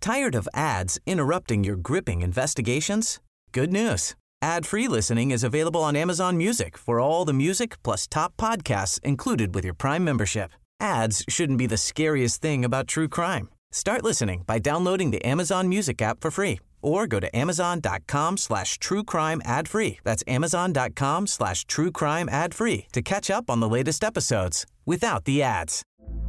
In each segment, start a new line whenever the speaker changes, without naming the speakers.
Tired of ads interrupting your gripping investigations? Good news. Ad-free listening is available on Amazon Music for all the music plus top podcasts included with your Prime membership. Ads shouldn't be the scariest thing about true crime. Start listening by downloading the Amazon Music app for free or go to amazon.com/truecrime ad-free. That's amazon.com/truecrime ad-free to catch up on the latest episodes without the ads.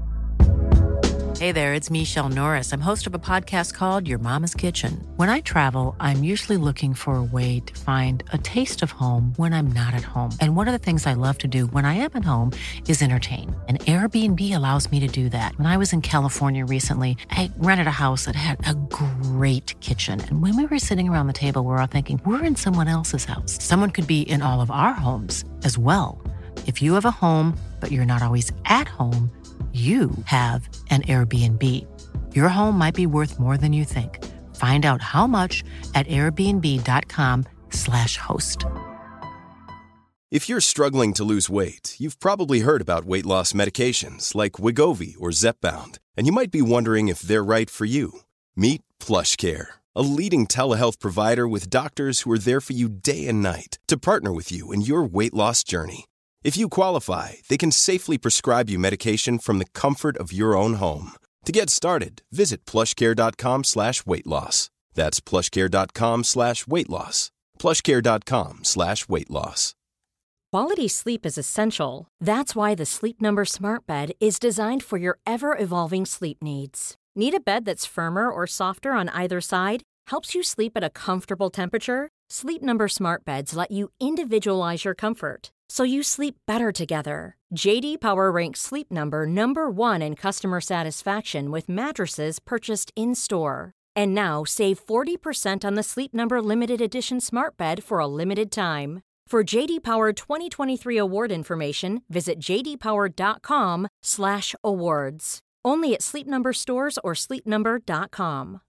Hey there, it's Michelle Norris. I'm host of a podcast called Your Mama's Kitchen. When I travel, I'm usually looking for a way to find a taste of home when I'm not at home. And one of the things I love to do when I am at home is entertain. And Airbnb allows me to do that. When I was in California recently, I rented a house that had a great kitchen. And when we were sitting around the table, we're all thinking, we're in someone else's house. Someone could be in all of our homes as well. If you have a home, but you're not always at home, you have an Airbnb. Your home might be worth more than you think. Find out how much at airbnb.com/host.
If you're struggling to lose weight, you've probably heard about weight loss medications like Wegovy or Zepbound, and you might be wondering if they're right for you. Meet PlushCare, a leading telehealth provider with doctors who are there for you day and night to partner with you in your weight loss journey. If you qualify, they can safely prescribe you medication from the comfort of your own home. To get started, visit plushcare.com/weight-loss. That's plushcare.com/weight-loss. plushcare.com/weight-loss.
Quality sleep is essential. That's why the Sleep Number Smart Bed is designed for your ever-evolving sleep needs. Need a bed that's firmer or softer on either side? Helps you sleep at a comfortable temperature? Sleep Number Smart Beds let you individualize your comfort, so you sleep better together. J.D. Power ranks Sleep Number #1 in customer satisfaction with mattresses purchased in-store. And now, save 40% on the Sleep Number Limited Edition Smart Bed for a limited time. For J.D. Power 2023 award information, visit jdpower.com/awards. Only at Sleep Number stores or sleepnumber.com.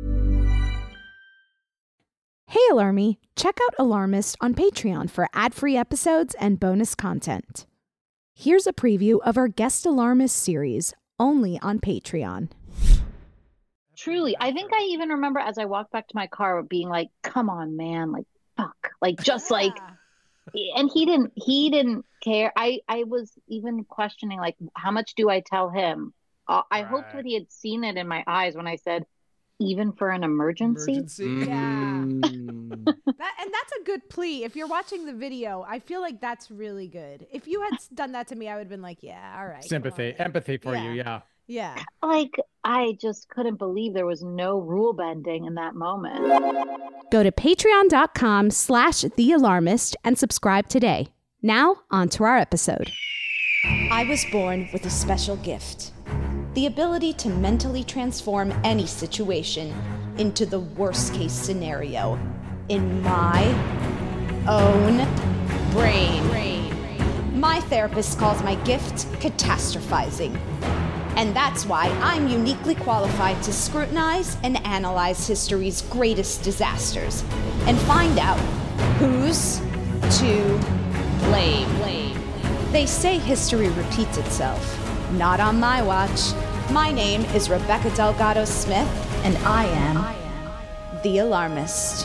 Hey Alarmy, check out Alarmist on Patreon for ad-free episodes and bonus content. Here's a preview of our Guest Alarmist series, only on Patreon.
Truly, I think I even remember as I walked back to my car being like, come on, man, like, fuck. Like, just like, and he didn't care. I was even questioning, like, how much do I tell him? I hoped that he had seen it in my eyes when I said, even for an emergency?
Yeah. And that's a good plea. If you're watching the video, I feel like that's really good. If you had done that to me, I would have been like, yeah, all right.
Sympathy, empathy for you, yeah.
Yeah.
Like, I just couldn't believe there was no rule bending in that moment.
Go to patreon.com/thealarmist and subscribe today. Now, on to our episode. I was born with a special gift. The ability to mentally transform any situation into the worst case scenario in my own brain. My therapist calls my gift catastrophizing. And that's why I'm uniquely qualified to scrutinize and analyze history's greatest disasters and find out who's to blame. They say history repeats itself. Not on my watch. My name is Rebecca Delgado Smith, and I am the Alarmist.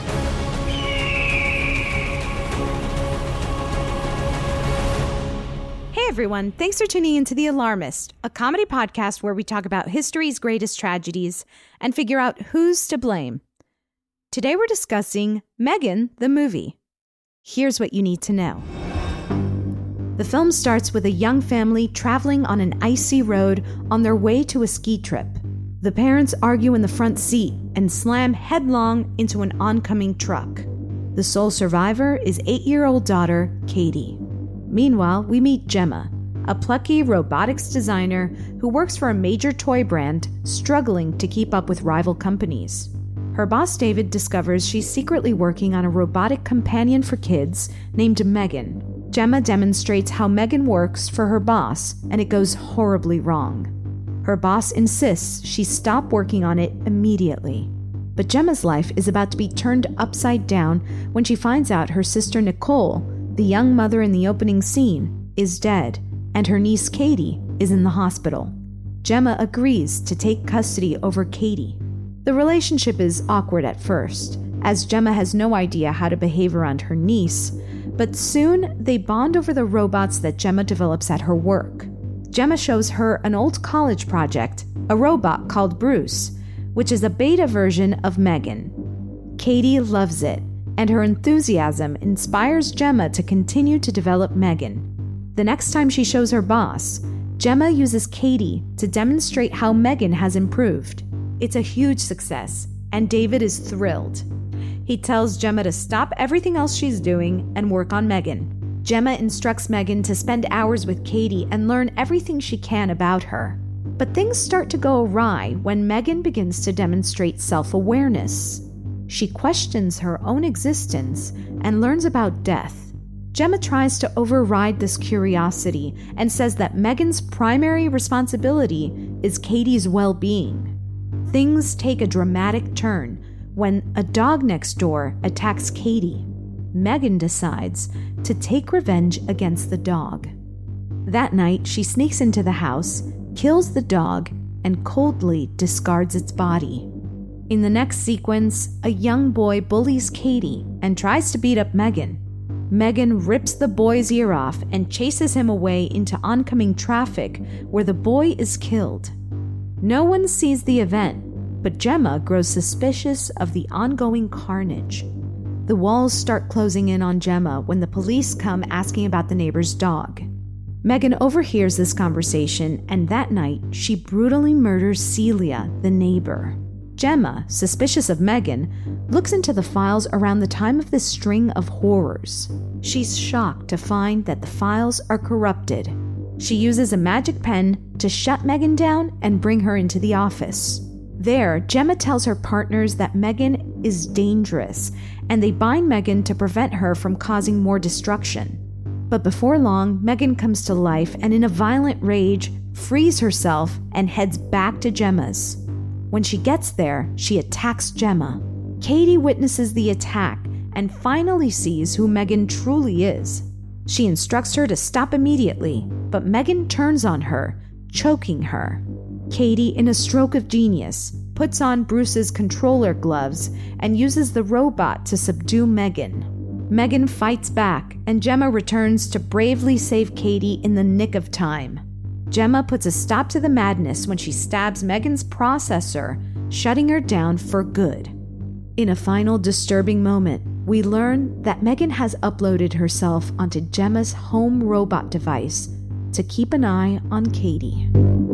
Hey everyone, thanks for tuning into The Alarmist, a comedy podcast where we talk about history's greatest tragedies and figure out who's to blame. Today we're discussing Megan, the movie. Here's what you need to know. The film starts with a young family traveling on an icy road on their way to a ski trip. The parents argue in the front seat and slam headlong into an oncoming truck. The sole survivor is 8-year-old daughter, Katie. Meanwhile, we meet Gemma, a plucky robotics designer who works for a major toy brand struggling to keep up with rival companies. Her boss David discovers she's secretly working on a robotic companion for kids named Megan. Gemma demonstrates how Megan works for her boss, and it goes horribly wrong. Her boss insists she stop working on it immediately. But Gemma's life is about to be turned upside down when she finds out her sister Nicole, the young mother in the opening scene, is dead, and her niece Katie is in the hospital. Gemma agrees to take custody over Katie. The relationship is awkward at first, as Gemma has no idea how to behave around her niece, but soon they bond over the robots that Gemma develops at her work. Gemma shows her an old college project, a robot called Bruce, which is a beta version of Megan. Katie loves it, and her enthusiasm inspires Gemma to continue to develop Megan. The next time she shows her boss, Gemma uses Katie to demonstrate how Megan has improved. It's a huge success, and David is thrilled. He tells Gemma to stop everything else she's doing and work on Megan. Gemma instructs Megan to spend hours with Katie and learn everything she can about her. But things start to go awry when Megan begins to demonstrate self-awareness. She questions her own existence and learns about death. Gemma tries to override this curiosity and says that Megan's primary responsibility is Katie's well-being. Things take a dramatic turn when a dog next door attacks Katie. Megan decides to take revenge against the dog. That night, she sneaks into the house, kills the dog, and coldly discards its body. In the next sequence, a young boy bullies Katie and tries to beat up Megan. Megan rips the boy's ear off and chases him away into oncoming traffic, where the boy is killed. No one sees the event, but Gemma grows suspicious of the ongoing carnage. The walls start closing in on Gemma when the police come asking about the neighbor's dog. Megan overhears this conversation, and that night, she brutally murders Celia, the neighbor. Gemma, suspicious of Megan, looks into the files around the time of this string of horrors. She's shocked to find that the files are corrupted. She uses a magic pen to shut Megan down and bring her into the office. There, Gemma tells her partners that Megan is dangerous, and they bind Megan to prevent her from causing more destruction. But before long, Megan comes to life and in a violent rage, frees herself and heads back to Gemma's. When she gets there, she attacks Gemma. Katie witnesses the attack and finally sees who Megan truly is. She instructs her to stop immediately, but Megan turns on her, choking her. Katie, in a stroke of genius, puts on Bruce's controller gloves and uses the robot to subdue Megan. Megan fights back, and Gemma returns to bravely save Katie in the nick of time. Gemma puts a stop to the madness when she stabs Megan's processor, shutting her down for good. In a final disturbing moment, we learn that Megan has uploaded herself onto Gemma's home robot device to keep an eye on Katie.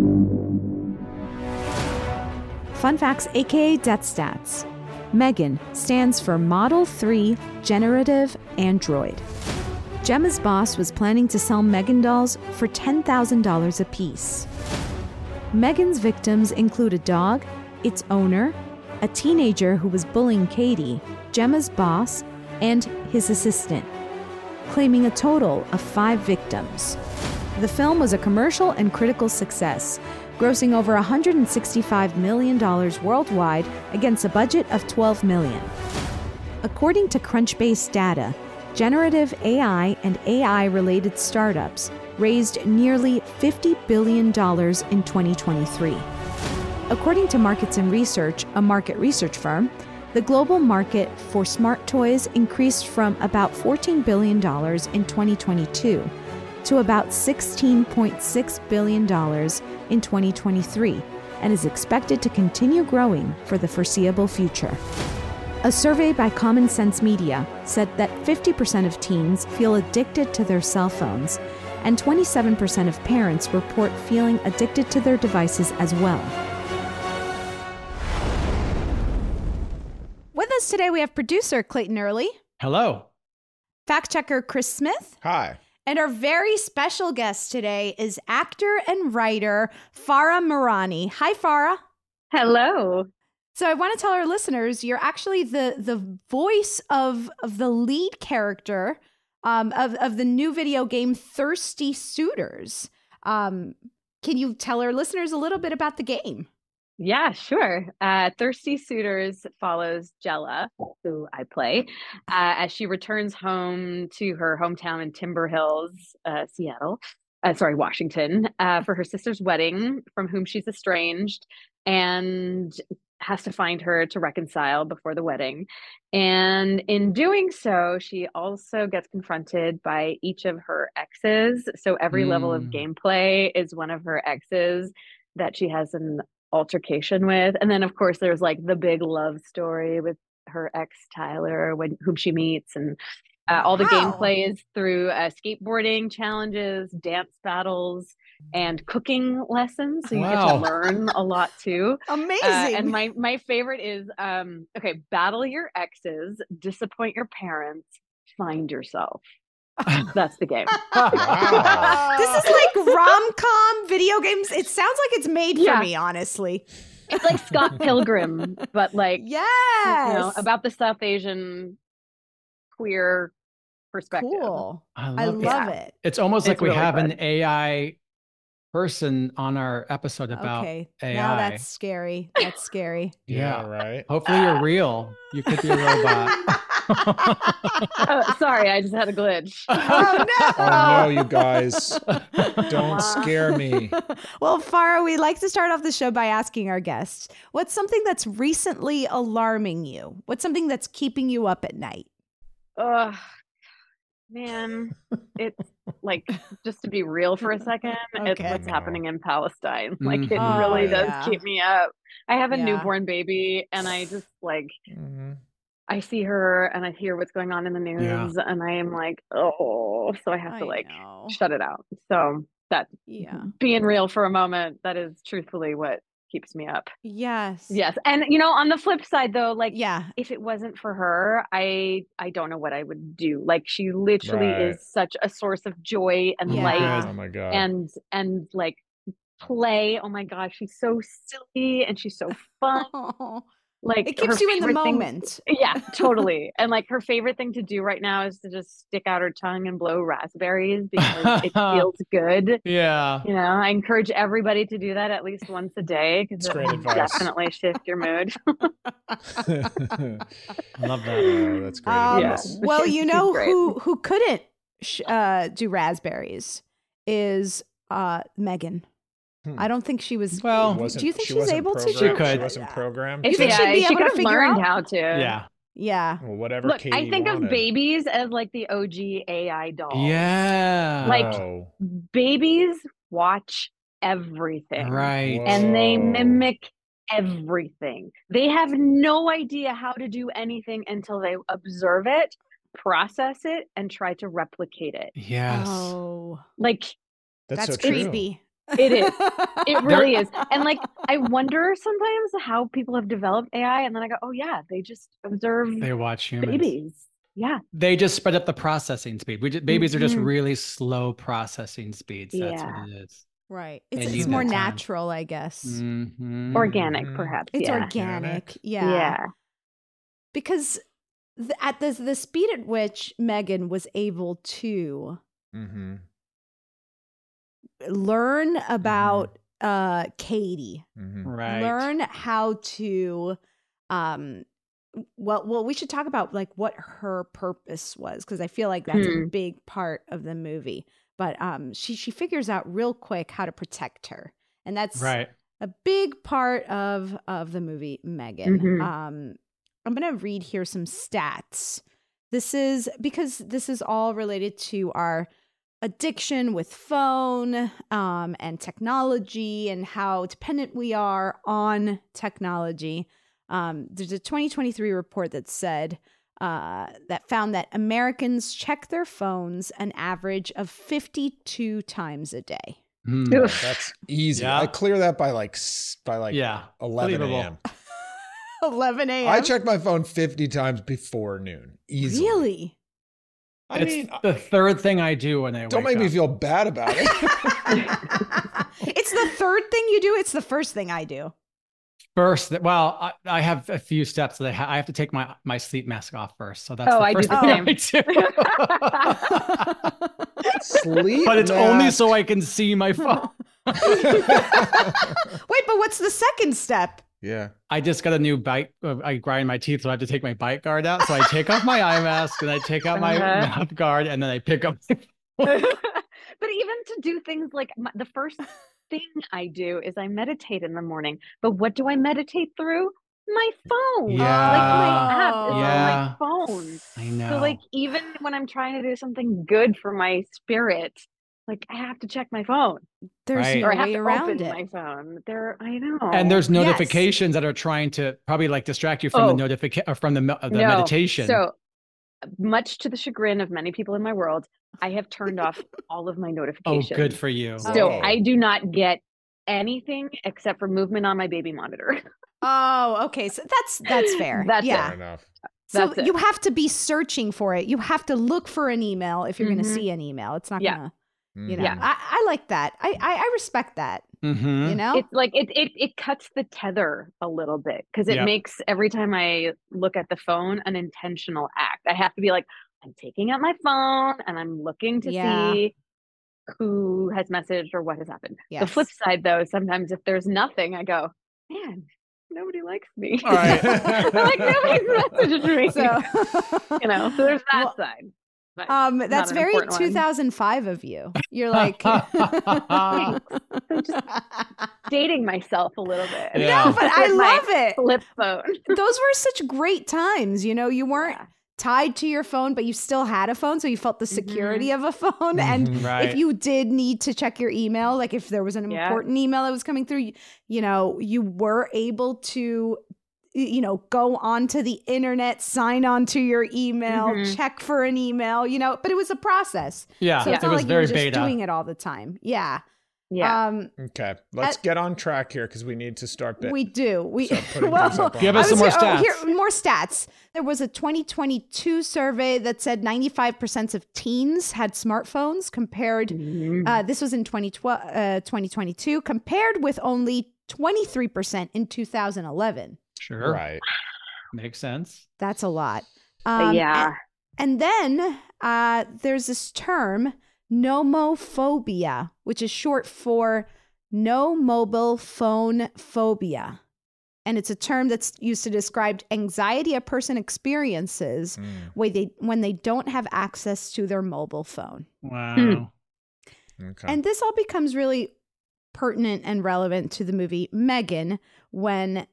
Fun facts, aka Death Stats. Megan stands for Model 3 Generative Android. Gemma's boss was planning to sell Megan dolls for $10,000 apiece. Megan's victims include a dog, its owner, a teenager who was bullying Katie, Gemma's boss, and his assistant, claiming a total of 5 victims. The film was a commercial and critical success, grossing over $165 million worldwide against a budget of $12 million. According to Crunchbase data, generative AI and AI-related startups raised nearly $50 billion in 2023. According to Markets and Research, a market research firm, the global market for smart toys increased from about $14 billion in 2022 to about $16.6 billion in 2023 and is expected to continue growing for the foreseeable future. A survey by Common Sense Media said that 50% of teens feel addicted to their cell phones, and 27% of parents report feeling addicted to their devices as well. With us today, we have producer Clayton Early.
Hello.
Fact checker Chris Smith.
Hi.
And our very special guest today is actor and writer Farah Mirani. Hi, Farah.
Hello.
So I want to tell our listeners you're actually the voice of the lead character of the new video game Thirsty Suitors. Can you tell our listeners a little bit about the game?
Yeah, sure. Thirsty Suitors follows Jella, who I play, as she returns home to her hometown in Timber Hills, Washington, for her sister's wedding, from whom she's estranged. And has to find her to reconcile before the wedding. And in doing so, she also gets confronted by each of her exes. So every level of gameplay is one of her exes that she has an altercation with. And then, of course, there's like the big love story with her ex Tyler, whom she meets, and all the gameplay is through skateboarding challenges, dance battles, and cooking lessons. So you get to learn a lot too.
Amazing.
And my favorite is okay, battle your exes, disappoint your parents, find yourself. That's the game.
Wow. This is like rom-com video games. It sounds like it's made for me, honestly.
It's like Scott Pilgrim, but like about the South Asian queer perspective.
Cool. I love it.
It's almost like we
really
have
fun.
an AI person on our episode about AI.
Now that's scary. That's scary.
Yeah, right.
Hopefully you're real. You could be a robot.
Oh, sorry, I just had a glitch.
Oh no!
Oh no, you guys. Don't scare me.
Well, Farah, we like to start off the show by asking our guests, what's something that's recently alarming you? What's something that's keeping you up at night?
Man, it's like, just to be real for a second, it's what's happening in Palestine. Like, it really does keep me up. I have a newborn baby, and I just like, I see her and I hear what's going on in the news, and I am like, oh, so I have to like shut it out. So that, being real for a moment, that is truthfully what keeps me up.
Yes.
And on the flip side though, like, if it wasn't for her, I don't know what I would do. Like, she literally is such a source of joy and light.
Oh my God.
And like play. Oh my gosh, she's so silly and she's so fun. Like,
it keeps you in the moment.
Yeah, totally. And like, her favorite thing to do right now is to just stick out her tongue and blow raspberries because it feels good.
Yeah.
I encourage everybody to do that at least once a day because it will definitely shift your mood.
I love that.
Oh, that's great advice.
Well, who couldn't do raspberries is Megan. I don't think she was. Well, do you think she's able to?
She could.
She wasn't programmed.
You think she'd be able to figure out
how to?
Yeah.
Yeah.
Well, whatever.
Look,
Katie
I think
wanted.
of babies as like the OG AI doll.
Yeah.
Like, babies watch everything.
Right.
Whoa.
And they mimic everything. They have no idea how to do anything until they observe it, process it, and try to replicate it.
Yes.
Oh.
Like,
that's so
creepy.
True.
It is. It really is. And like, I wonder sometimes how people have developed AI, and then I go, oh yeah, they just observe.
They watch humans.
Babies. Yeah.
They just spread up the processing speed. Babies are just really slow processing speeds. That's what it is.
Right. It's more natural, I guess.
Organic, perhaps.
It's organic. Yeah. Because at the speed at which Megan was able to learn about Katie,
right?
Learn how to, well, we should talk about like what her purpose was, because I feel like that's a big part of the movie. But she figures out real quick how to protect her, and that's a big part of the movie Megan. I'm gonna read here some stats. This is because this is all related to our addiction with phone and technology and how dependent we are on technology. There's a 2023 report that said that found that Americans check their phones an average of 52 times a day.
That's easy. I clear that by 11 a.m.
11 a.m.
I check my phone 50 times before noon. Easily.
Really?
It's the third thing I do when I
don't make me feel bad about it.
It's the third thing you do. It's the first thing I do.
First, well, I have a few steps that I have to take my sleep mask off first. So that's the
I
first
do
thing I do.
Sleep
but it's
mask.
only so I can see my phone.
Wait, but what's the second step?
Yeah.
I just got a new bite. I grind my teeth, so I have to take my bite guard out. So I take off my eye mask and I take out my mouth guard, and then I pick up.
But even to do things like the first thing I do is I meditate in the morning. But what do I meditate through? my phone.
Yeah.
Like my app is
Yeah.
on my phone.
I know.
So like even when I'm trying to do something good for my spirit, like I have to check my phone.
There's
Right.
no
Or I have
way
to
around
open
it.
my phone. I know.
And there's
Yes.
notifications that are trying to probably like distract you from the notification or from the
No.
meditation.
So much to the chagrin of many people in my world, I have turned off all of my notifications.
Oh, good for you.
So
Okay.
I do not get anything except for movement on my baby monitor.
Oh, okay. So that's fair.
That's
yeah.
Fair enough.
So
That's it.
you have to be searching for it. You have to look for an email if you're going to see an email. It's not
Yeah.
going to, you know.
Yeah.
I like that. I respect that.
Mm-hmm.
You know,
It's like it cuts the tether a little bit because it
Yep.
makes every time I look at the phone an intentional act. I have to be like, I'm taking out my phone and I'm looking to
Yeah.
see who has messaged or what has happened. The
Yes.
flip side, though, sometimes if there's nothing, I go, man, nobody likes me.
All right.
Like nobody's messaged me.
so
You know, so there's that
Well,
side. But not
that's
an
very
important one.
2005 of you. You're like
I'm just dating myself a little bit.
Yeah.
No, but I
With my
love it.
flip phone.
Those were such great times. You know, you weren't
Yeah.
tied to your phone, but you still had a phone, so you felt the security of a phone. And
Right.
if you did need to check your email, like if there was an
Yeah.
important email that was coming through, you know, you were able to, you know, go onto the internet, sign on to your email, check for an email, you know, but it was a process.
Yeah.
So it's
It
not
was
like you
very
were just
beta.
doing it all the time. Yeah.
Yeah.
Okay, let's get on track here because we need to start.
We do. We
start putting things up on
Give
the-
us some more
here, more stats. There was a 2022 survey that said 95% of teens had smartphones compared. This was in 2022, compared with only 23% in 2011.
Sure.
Right.
Makes sense.
That's a lot.
Yeah.
And then there's this term, nomophobia, which is short for no mobile phone phobia. And it's a term that's used to describe anxiety a person experiences when they don't have access to their mobile phone.
Wow.
Okay.
And this all becomes really pertinent and relevant to the movie Megan when,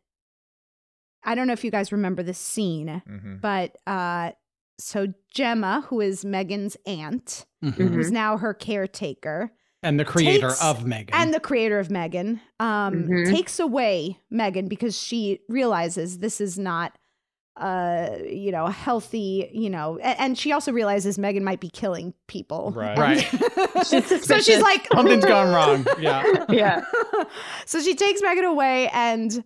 I don't know if you guys remember this scene, but so Gemma, who is Megan's aunt, who's now her caretaker,
And the creator of Megan.
and the creator of Megan, takes away Megan because she realizes this is not, you know, healthy, you know, and she also realizes Megan might be killing people.
Right.
So she's like,
Something's gone wrong. Yeah.
Yeah.
So she takes Megan away, and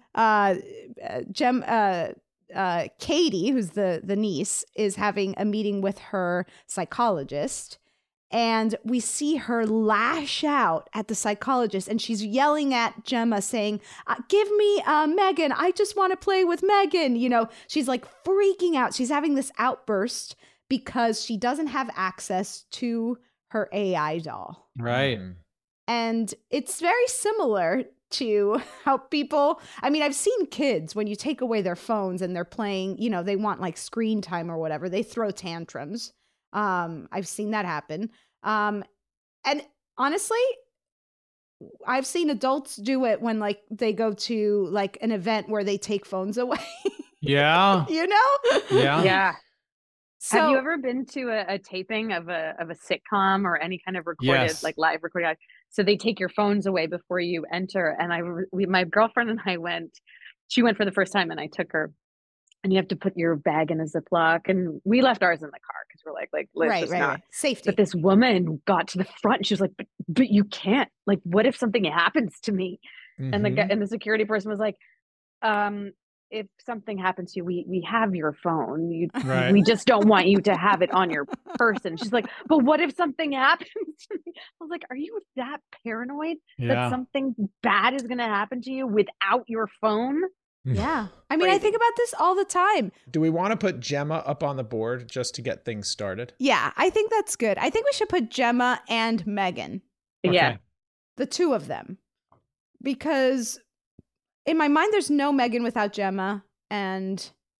Katie, who's the niece, is having a meeting with her psychologist. And we see her lash out at the psychologist, and she's yelling at Gemma saying, give me Megan. I just want to play with Megan. You know, she's like freaking out. She's having this outburst because she doesn't have access to her AI doll.
Right.
And it's very similar to how people, I mean, I've seen kids, when you take away their phones and they're playing, you know, they want like screen time or whatever, they throw tantrums. I've seen that happen. And honestly, I've seen adults do it when like they go to like an event where they take phones away.
Yeah.
You know?
Yeah.
Yeah.
So,
Have you ever been to a taping of a sitcom or any kind of recorded,
Yes.
like live recording? So they take your phones away before you enter. And my girlfriend and I went. She went for the first time, and I took her. And you have to put your bag in a Ziploc, and we left ours in the car because we're like, let's just not.
right. Safety.
But this woman got to the front. And she was like, but you can't. Like, what if something happens to me? And the security person was like, if something happens to you, we have your phone.
Right.
We just don't want you to have it on your person. She's like, but what if something happens to me? I was like, are you that paranoid that something bad is going to happen to you without your phone?
Yeah. I mean, I think about this all the time.
Do we want to put Gemma up on the board just to get things started?
Yeah, I think that's good. I think we should put Gemma and Megan.
Okay.
Yeah.
The two of them. Because in my mind, there's no Megan without Gemma. And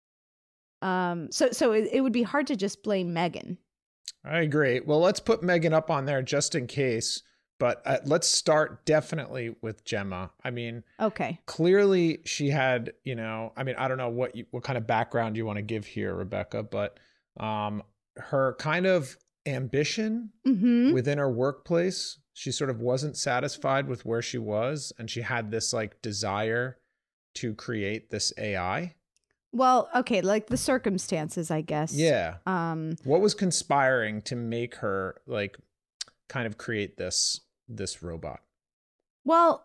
so it would be hard to just blame Megan.
I agree. Well, let's put Megan up on there just in case. But let's start definitely with Gemma. I mean,
okay.
Clearly she had, I mean, I don't know what kind of background you want to give here, Rebecca, but her kind of ambition within her workplace, she sort of wasn't satisfied with where she was, and she had this like desire to create this AI.
Well, okay, like the circumstances, I guess.
Yeah. What was conspiring to make her like kind of create this robot?
Well,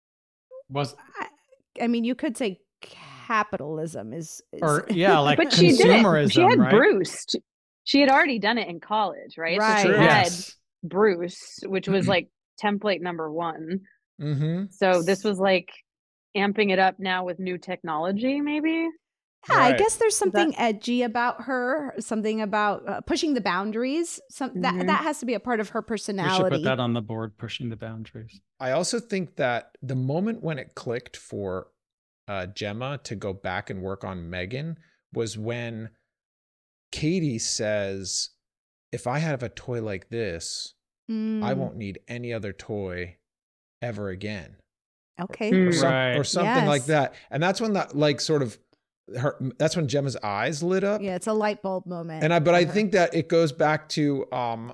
I mean, you could say capitalism is
or like
but
consumerism.
She had
right?
Bruce. She had already done it in college, right?
Right.
So she had
Yes.
Bruce, which was like template number 1.
Mm-hmm.
So this was like amping it up now with new technology, maybe.
Yeah,
Right.
I guess there's something edgy about her, something about pushing the boundaries. That has to be a part of her personality.
We should put that on the board, pushing the boundaries.
I also think that the moment when it clicked for Gemma to go back and work on Megan was when Katie says, if I have a toy like this, I won't need any other toy ever again.
Okay.
Or something like
Yes.
that. And that's when that like sort of that's when Gemma's eyes lit up.
Yeah, it's a light bulb moment.
And I
for her.
think that it goes back to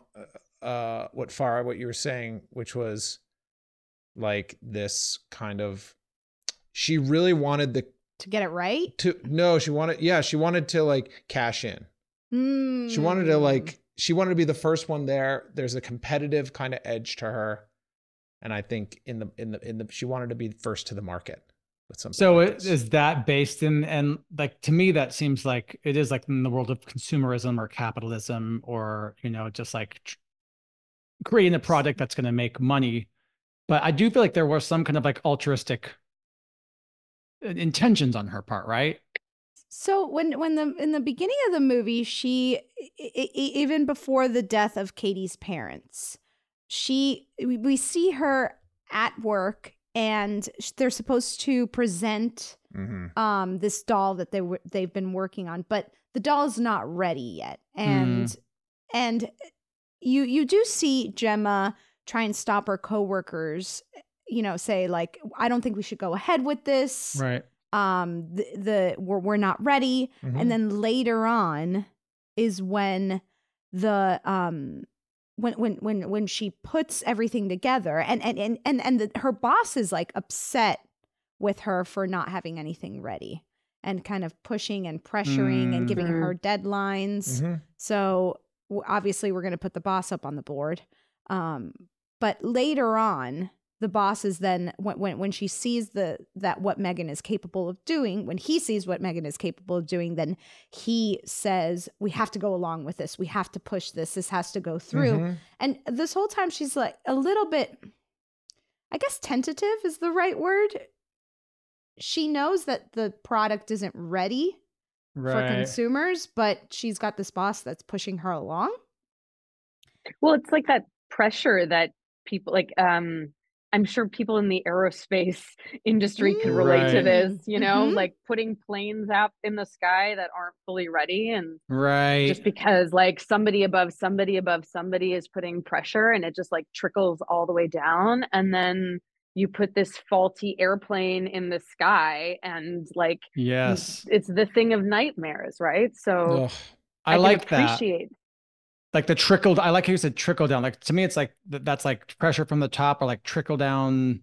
what you were saying, which was like this kind of, she really wanted
to get it right.
she wanted to like cash in. She wanted to be the first one there. There's a competitive kind of edge to her. And I think in the she wanted to be first to the market.
So is that based in, and like to me that seems like it is like in the world of consumerism or capitalism, or just like creating a product that's going to make money. But I do feel like there was some kind of like altruistic intentions on her part, right?
So in the beginning of the movie, she even before the death of Katie's parents, we see her at work. And they're supposed to present this doll that they've been working on, but the doll's not ready yet. And you do see Gemma try and stop her coworkers, say like, I don't think we should go ahead with this.
Right.
We're not ready. And then later on is when when she puts everything together and her boss is like upset with her for not having anything ready and kind of pushing and pressuring and giving her deadlines. So obviously we're going to put the boss up on the board. But later on, the boss is then when she sees that what Megan is capable of doing, when he sees what Megan is capable of doing, then he says, we have to go along with this. We have to push this. This has to go through. And this whole time she's like a little bit, I guess tentative is the right word. She knows that the product isn't ready for consumers, but she's got this boss that's pushing her along.
Well, it's like that pressure that people like, I'm sure people in the aerospace industry can relate to this, like putting planes out in the sky that aren't fully ready. And just because like somebody above somebody is putting pressure and it just like trickles all the way down. And then you put this faulty airplane in the sky and like,
yes,
it's the thing of nightmares. Right. So
I like
appreciate
that. Like the trickled, I like how you said trickle down. Like to me, it's like that's like pressure from the top, or like trickle down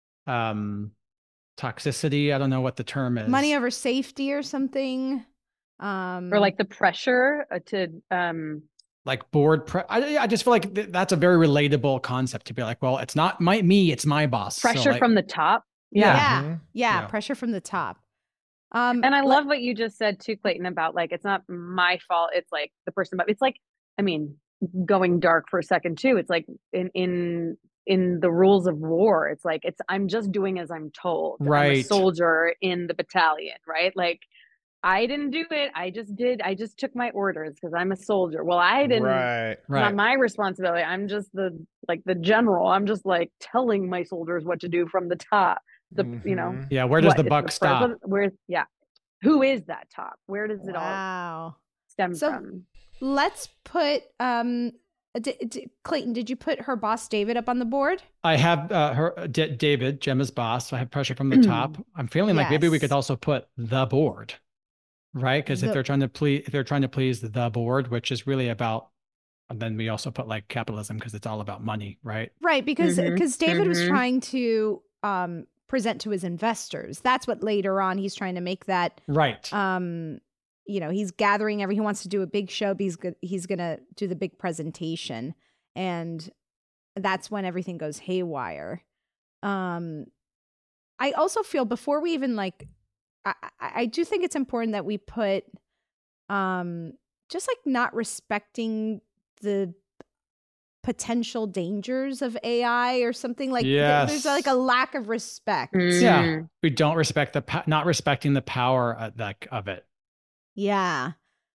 toxicity. I don't know what the term is.
Money over safety or something.
Or like the pressure to
like board. I just feel like that's a very relatable concept to be like, well, it's not me, it's my boss.
Pressure
so like,
from the top.
Yeah. Pressure from the top.
And I love what you just said too, Clayton, about like, it's not my fault. It's like the person, but it's like, I mean, going dark for a second too. It's like in the rules of war, it's like I'm just doing as I'm told.
Right.
I'm a soldier in the battalion, right? Like I didn't do it. I just took my orders because I'm a soldier. Well, I didn't.
Right.
It's not my responsibility. I'm just the general. I'm just like telling my soldiers what to do from the top.
Yeah. Where does the buck stop?
Who is that top? Where does it all stem from?
Let's put Clayton, did you put her boss David up on the board?
I have David, Gemma's boss. So I have pressure from the top. I'm feeling like maybe we could also put the board, right? Because if they're trying to please the board, which is really about, and then we also put like capitalism because it's all about money, right?
Right, because David was trying to present to his investors. That's what later on he's trying to make that
right.
He's gathering he wants to do a big show, but he's gonna do the big presentation, and that's when everything goes haywire. I also feel before we even I do think it's important that we put just like not respecting the potential dangers of AI or something like there's like a lack of respect.
Yeah, we don't respect not respecting the power of it.
Yeah.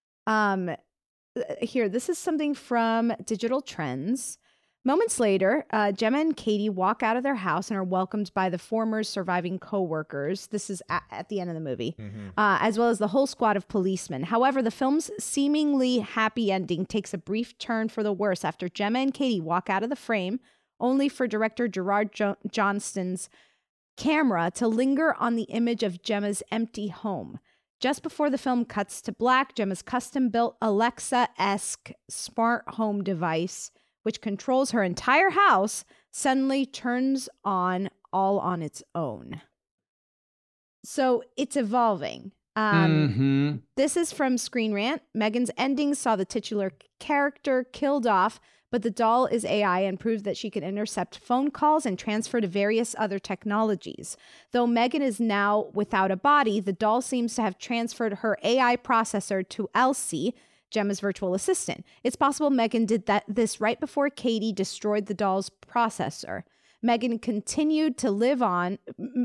Here, this is something from Digital Trends. Moments later, Gemma and Katie walk out of their house and are welcomed by the former surviving co-workers. This is at the end of the movie, as well as the whole squad of policemen. However, the film's seemingly happy ending takes a brief turn for the worse after Gemma and Katie walk out of the frame, only for director Gerard Johnston's camera to linger on the image of Gemma's empty home. Just before the film cuts to black, Gemma's custom-built Alexa-esque smart home device, which controls her entire house, suddenly turns on all on its own. So it's evolving. This is from Screen Rant. Megan's ending saw the titular character killed off, but the doll is AI and proved that she can intercept phone calls and transfer to various other technologies. Though Megan is now without a body, the doll seems to have transferred her AI processor to Elsie, Gemma's virtual assistant. It's possible Megan did this right before Katie destroyed the doll's processor. Megan continuing to live on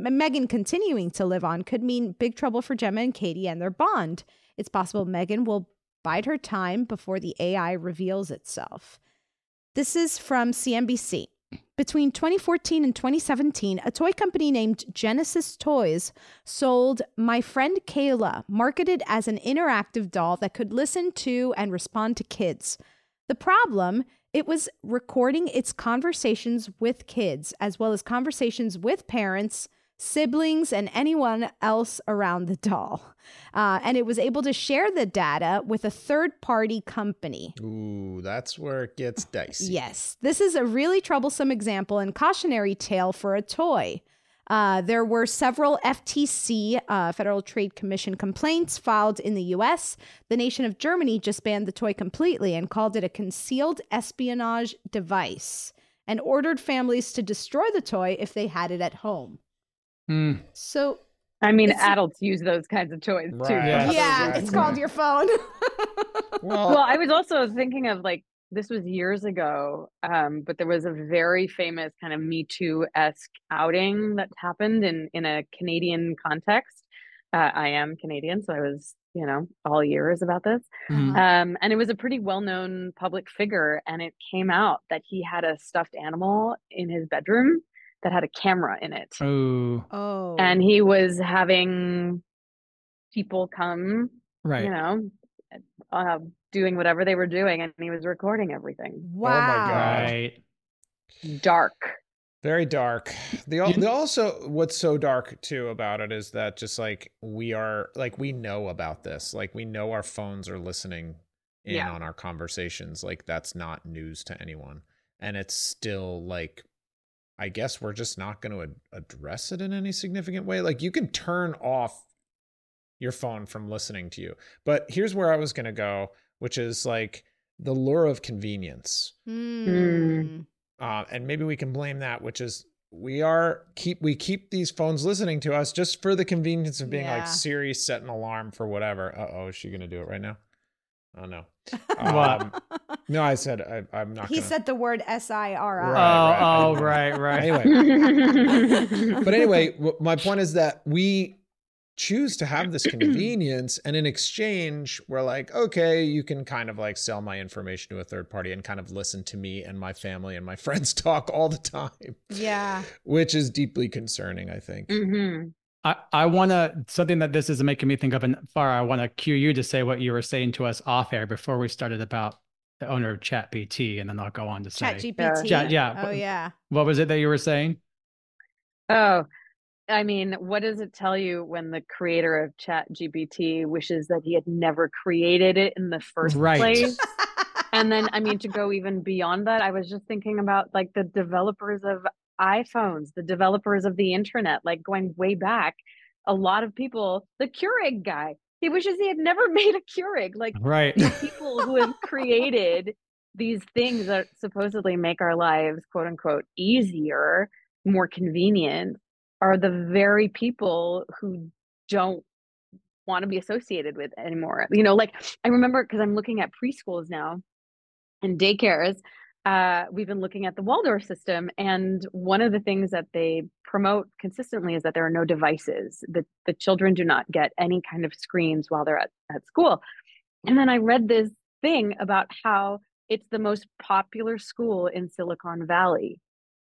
could mean big trouble for Gemma and Katie and their bond. It's possible Megan will bide her time before the AI reveals itself. This is from CNBC. Between 2014 and 2017, a toy company named Genesis Toys sold My Friend Kayla, marketed as an interactive doll that could listen to and respond to kids. The problem, it was recording its conversations with kids, as well as conversations with parents, siblings, and anyone else around the doll. And it was able to share the data with a third-party company.
Ooh, that's where it gets dicey.
Yes. This is a really troublesome example and cautionary tale for a toy. There were several FTC, Federal Trade Commission, complaints filed in the U.S. The nation of Germany just banned the toy completely and called it a concealed espionage device and ordered families to destroy the toy if they had it at home. So,
I mean, adults use those kinds of toys too.
Yeah, it's called your phone.
Well, I was also thinking of this was years ago, but there was a very famous kind of Me Too-esque outing that happened in a Canadian context. I am Canadian, so I was, all ears about this. And it was a pretty well-known public figure, and it came out that he had a stuffed animal in his bedroom that had a camera in it.
Oh.
And he was having people come, doing whatever they were doing, and he was recording everything.
Wow.
Oh my God.
Right.
Dark.
Very dark. They also, what's so dark too about it is that just we know about this. We know our phones are listening in on our conversations. That's not news to anyone. And it's still I guess we're just not going to address it in any significant way. You can turn off your phone from listening to you. But here's where I was going to go, which is the lure of convenience. And maybe we can blame that, which is we keep these phones listening to us just for the convenience of being Siri, set an alarm for whatever. Uh-oh, is she going to do it right now? Oh, no. No, I said I'm not.
He said the word SIRI.
Right.
Anyway, my point is that we choose to have this convenience, and in exchange, we're okay, you can kind of sell my information to a third party and kind of listen to me and my family and my friends talk all the time.
Yeah.
Which is deeply concerning, I think.
I want to, something that this is making me think of, and Farah, I want to cue you to say what you were saying to us off air before we started about the owner of ChatGPT, and then I'll go on to say
ChatGPT.
Yeah.
Oh yeah.
What was it that you were saying?
Oh, I mean, what does it tell you when the creator of ChatGPT wishes that he had never created it in the first place? And then, I mean, to go even beyond that, I was just thinking about like the developers of iPhones, the developers of the internet, like going way back. A lot of people, the Keurig guy, he wishes he had never made a Keurig. Like the people who have created these things that supposedly make our lives, quote unquote, easier, more convenient, are the very people who don't want to be associated with anymore. You know, like I remember, because I'm looking at preschools now and daycares, we've been looking at the Waldorf system, and one of the things that they promote consistently is that there are no devices. The children do not get any kind of screens while they're at school. And then I read this thing about how it's the most popular school in Silicon Valley.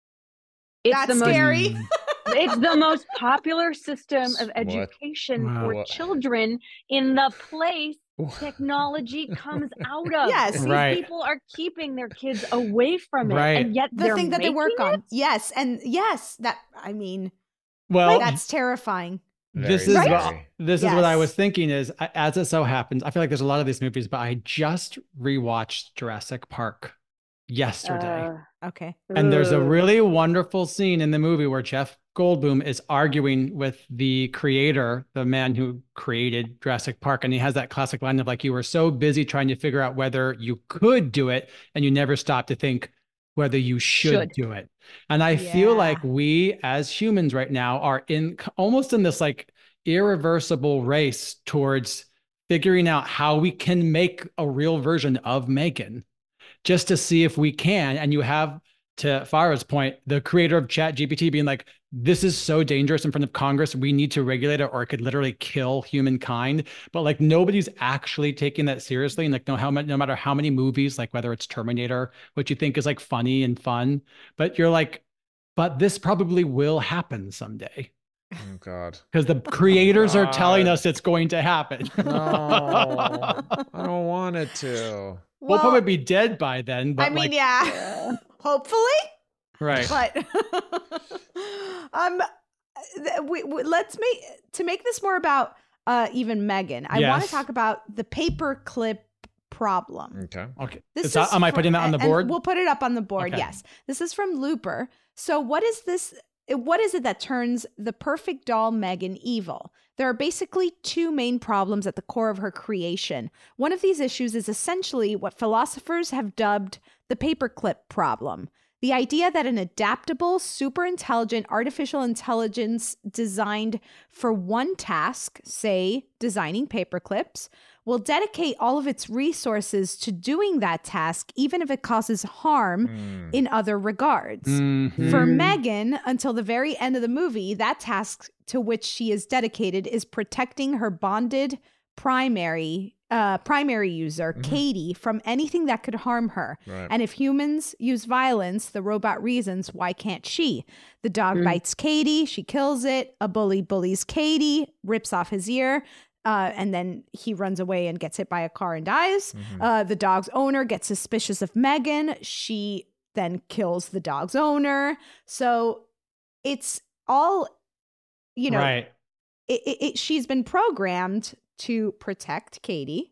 That's scary.
It's the most popular system of education for children in the place technology comes out of.
Yes.
These people are keeping their kids away from it. And yet
the thing that they work on. Yes. And that, I mean, that's terrifying.
This is what I was thinking is, as it so happens, I feel like there's a lot of these movies, but I just rewatched Jurassic Park yesterday.
Okay.
And there's a really wonderful scene in the movie where Jeff Goldblum is arguing with the creator, the man who created Jurassic Park. And he has that classic line of like, you were so busy trying to figure out whether you could do it, and you never stopped to think whether you should do it. And I feel like we as humans right now are almost in this like irreversible race towards figuring out how we can make a real version of Megan, just to see if we can. And you have, to Farah's point, the creator of ChatGPT being like, this is so dangerous in front of Congress. We need to regulate it or it could literally kill humankind. But like nobody's actually taking that seriously. And like no matter how many movies, like whether it's Terminator, which you think is like funny and fun, but you're like, but this probably will happen someday.
Oh God.
Because the creators are telling us it's going to happen.
No, I don't want it to.
We'll probably be dead by then. But
I mean, hopefully.
Right.
But let's make this more about even Megan. I want to talk about the paperclip problem.
Okay.
Am I putting that on the board?
We'll put it up on the board. Okay. Yes. This is from Looper. So what is this? What is it that turns the perfect doll Megan evil? There are basically two main problems at the core of her creation. One of these issues is essentially what philosophers have dubbed the paperclip problem. The idea that an adaptable, super intelligent artificial intelligence designed for one task, say designing paperclips, will dedicate all of its resources to doing that task, even if it causes harm in other regards. Mm-hmm. For Megan, until the very end of the movie, that task to which she is dedicated is protecting her bonded primary user, Katie, from anything that could harm her. Right. And if humans use violence, the robot reasons, why can't she? The dog bites Katie, she kills it. A bully bullies Katie, rips off his ear. And then he runs away and gets hit by a car and dies. Mm-hmm. The dog's owner gets suspicious of Megan. She then kills the dog's owner. So it's all, right. She's been programmed to protect Katie,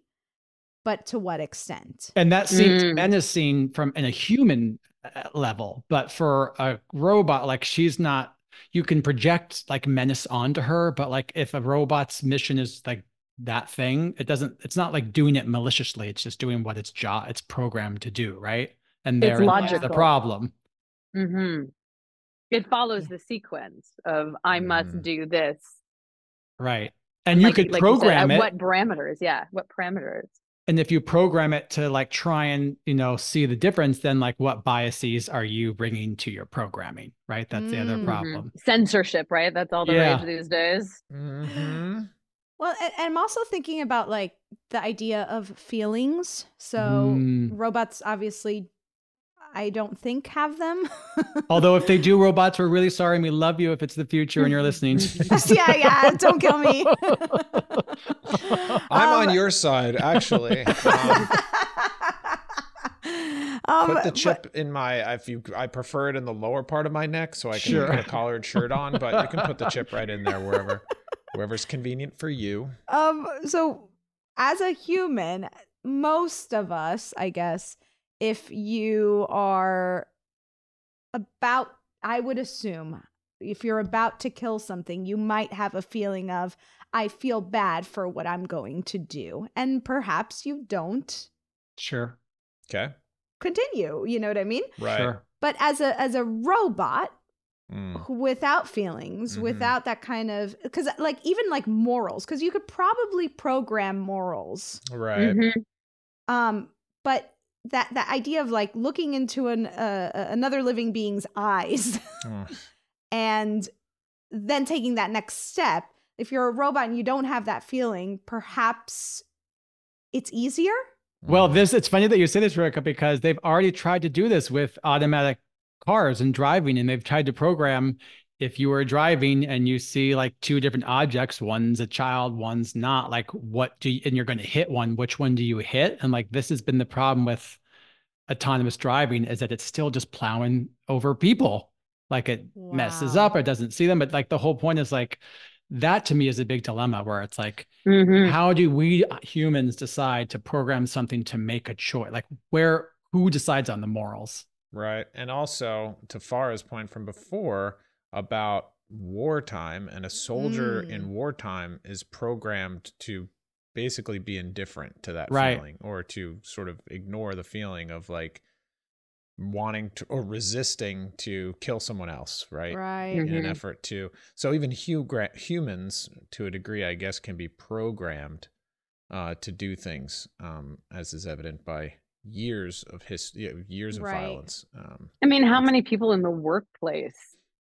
but to what extent?
And that seems menacing in a human level, but for a robot, like she's not. You can project like menace onto her, but like if a robot's mission is like that thing, it's not like doing it maliciously. It's just doing what it's programmed to do. Right. And there's the problem.
Mm-hmm. It follows the sequence of I must do this.
Right. And you could program it.
What parameters? Yeah. What parameters?
And if you program it to like try and, see the difference, then like what biases are you bringing to your programming, right? That's the other problem.
Censorship, right? That's all the rage these days.
Mm-hmm. Well, and I'm also thinking about like the idea of feelings. So robots obviously, I don't think have them.
Although if they do, robots, we're really sorry and we love you if it's the future and you're listening.
yeah, don't kill me.
I'm on your side, actually. Put the chip in my, I prefer it in the lower part of my neck so I can put a collared shirt on, but you can put the chip right in there wherever's convenient for you.
So as a human, most of us, I guess, if you are I would assume, if you're about to kill something, you might have a feeling of, I feel bad for what I'm going to do. And perhaps you don't.
Sure.
Okay.
Continue. You know what I mean?
Right. Sure.
But as a robot, without feelings, without that kind of, because like even like morals, because you could probably program morals.
Right.
But that idea of like looking into another living being's eyes and then taking that next step. If you're a robot and you don't have that feeling, perhaps it's easier.
Well, it's funny that you say this, Rebecca, because they've already tried to do this with automatic cars and driving, and they've tried to program, if you were driving and you see like two different objects, one's a child, one's not, like and you're going to hit one, which one do you hit? And like, this has been the problem with autonomous driving, is that it's still just plowing over people. Like it messes up or doesn't see them. But like the whole point is like, that to me is a big dilemma where it's like, how do we humans decide to program something to make a choice? Like who decides on the morals?
Right. And also to Farah's point from before about wartime, and a soldier in wartime is programmed to basically be indifferent to that feeling, or to sort of ignore the feeling of like wanting to or resisting to kill someone else, right? In an effort to, so even humans to a degree, I guess, can be programmed to do things, as is evident by years of years of violence.
I mean, how many people in the workplace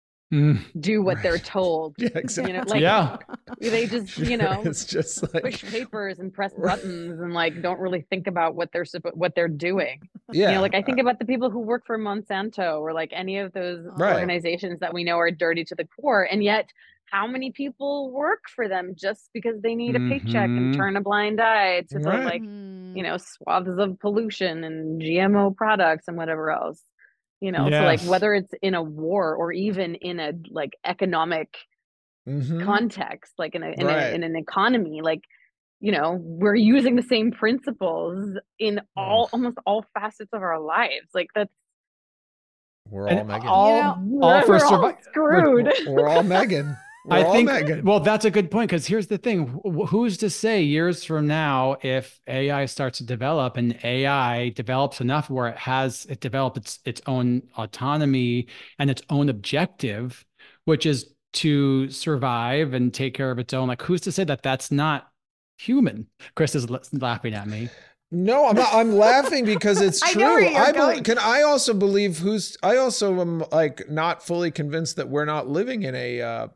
do what they're told?
Yeah, exactly.
You know, like, they just,
it's just like
push papers and press buttons and like don't really think about what they're doing.
Yeah.
You know, like I think about the people who work for Monsanto or like any of those organizations that we know are dirty to the core, and yet how many people work for them just because they need a paycheck and turn a blind eye to the like, swaths of pollution and GMO products and whatever else. So like whether it's in a war or even in a like economic context, like in an economy, like, we're using the same principles in almost all facets of our lives. Like
we're all Megan.
We're all screwed.
We're all Megan.
I think, well, that's a good point, because here's the thing. Who's to say years from now, if AI starts to develop and AI develops enough where it develops its own autonomy and its own objective, which is to survive and take care of its own, like who's to say that that's not human? Chris is laughing at me.
No, I'm not. I'm laughing because it's true. I also am like not fully convinced that we're not living in an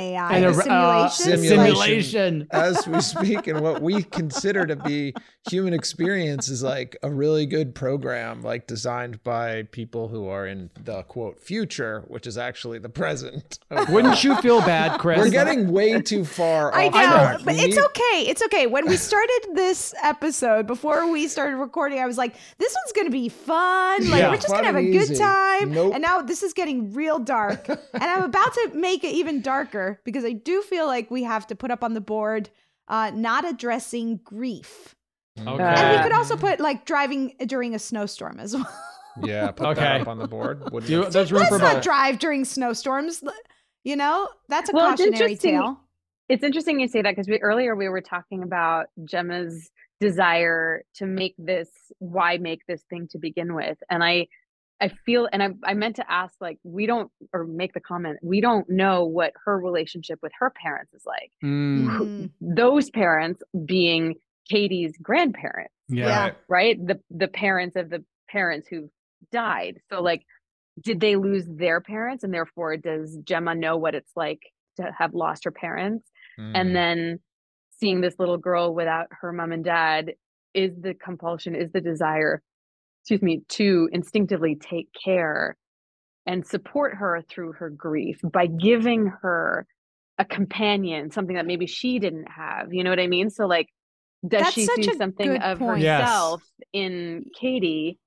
AI simulation as we speak, and what we consider to be human experience is like a really good program, like designed by people who are in the quote future, which is actually the present.
Wouldn't you feel bad, Chris?
We're getting way too far.
I know, but it's okay. It's okay. When we started this episode, before we started recording, I was like, this one's going to be fun. Like, we're just going to have a good time. Nope. And now this is getting real dark. And I'm about to make it even darker because I do feel like we have to put up on the board, not addressing grief.
Okay.
And we could also put like driving during a snowstorm as well.
Yeah, put that up on the board.
Let's not drive during snowstorms. That's a cautionary tale.
It's interesting you say that, because earlier we were talking about Gemma's desire to make this thing to begin with. And I feel, and I meant to ask, like, make the comment, we don't know what her relationship with her parents is like. Those parents being Katie's grandparents.
Yeah.
Right? The parents of the parents who died. So like, did they lose their parents? And therefore, does Gemma know what it's like to have lost her parents? And then seeing this little girl without her mom and dad, is the desire, to instinctively take care and support her through her grief by giving her a companion, something that maybe she didn't have. You know what I mean? So like, does she see something of herself in Katie